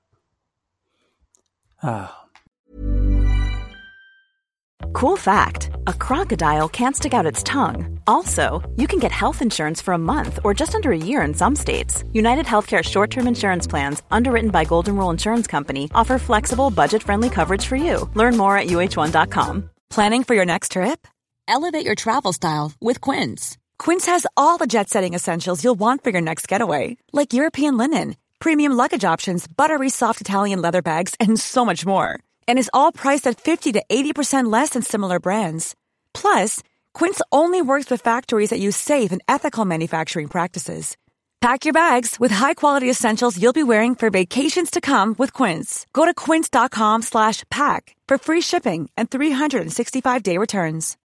Cool fact, a crocodile can't stick out its tongue. Also, you can get health insurance for a month or just under a year in some states. United Healthcare short-term insurance plans, underwritten by Golden Rule Insurance Company, offer flexible, budget-friendly coverage for you. Learn more at uh1.com. Planning for your next trip? Elevate your travel style with Quince. Quince has all the jet-setting essentials you'll want for your next getaway, like European linen, premium luggage options, buttery soft Italian leather bags, and so much more. And is all priced at 50 to 80% less than similar brands. Plus, Quince only works with factories that use safe and ethical manufacturing practices. Pack your bags with high-quality essentials you'll be wearing for vacations to come with Quince. Go to quince.com/pack for free shipping and 365-day returns.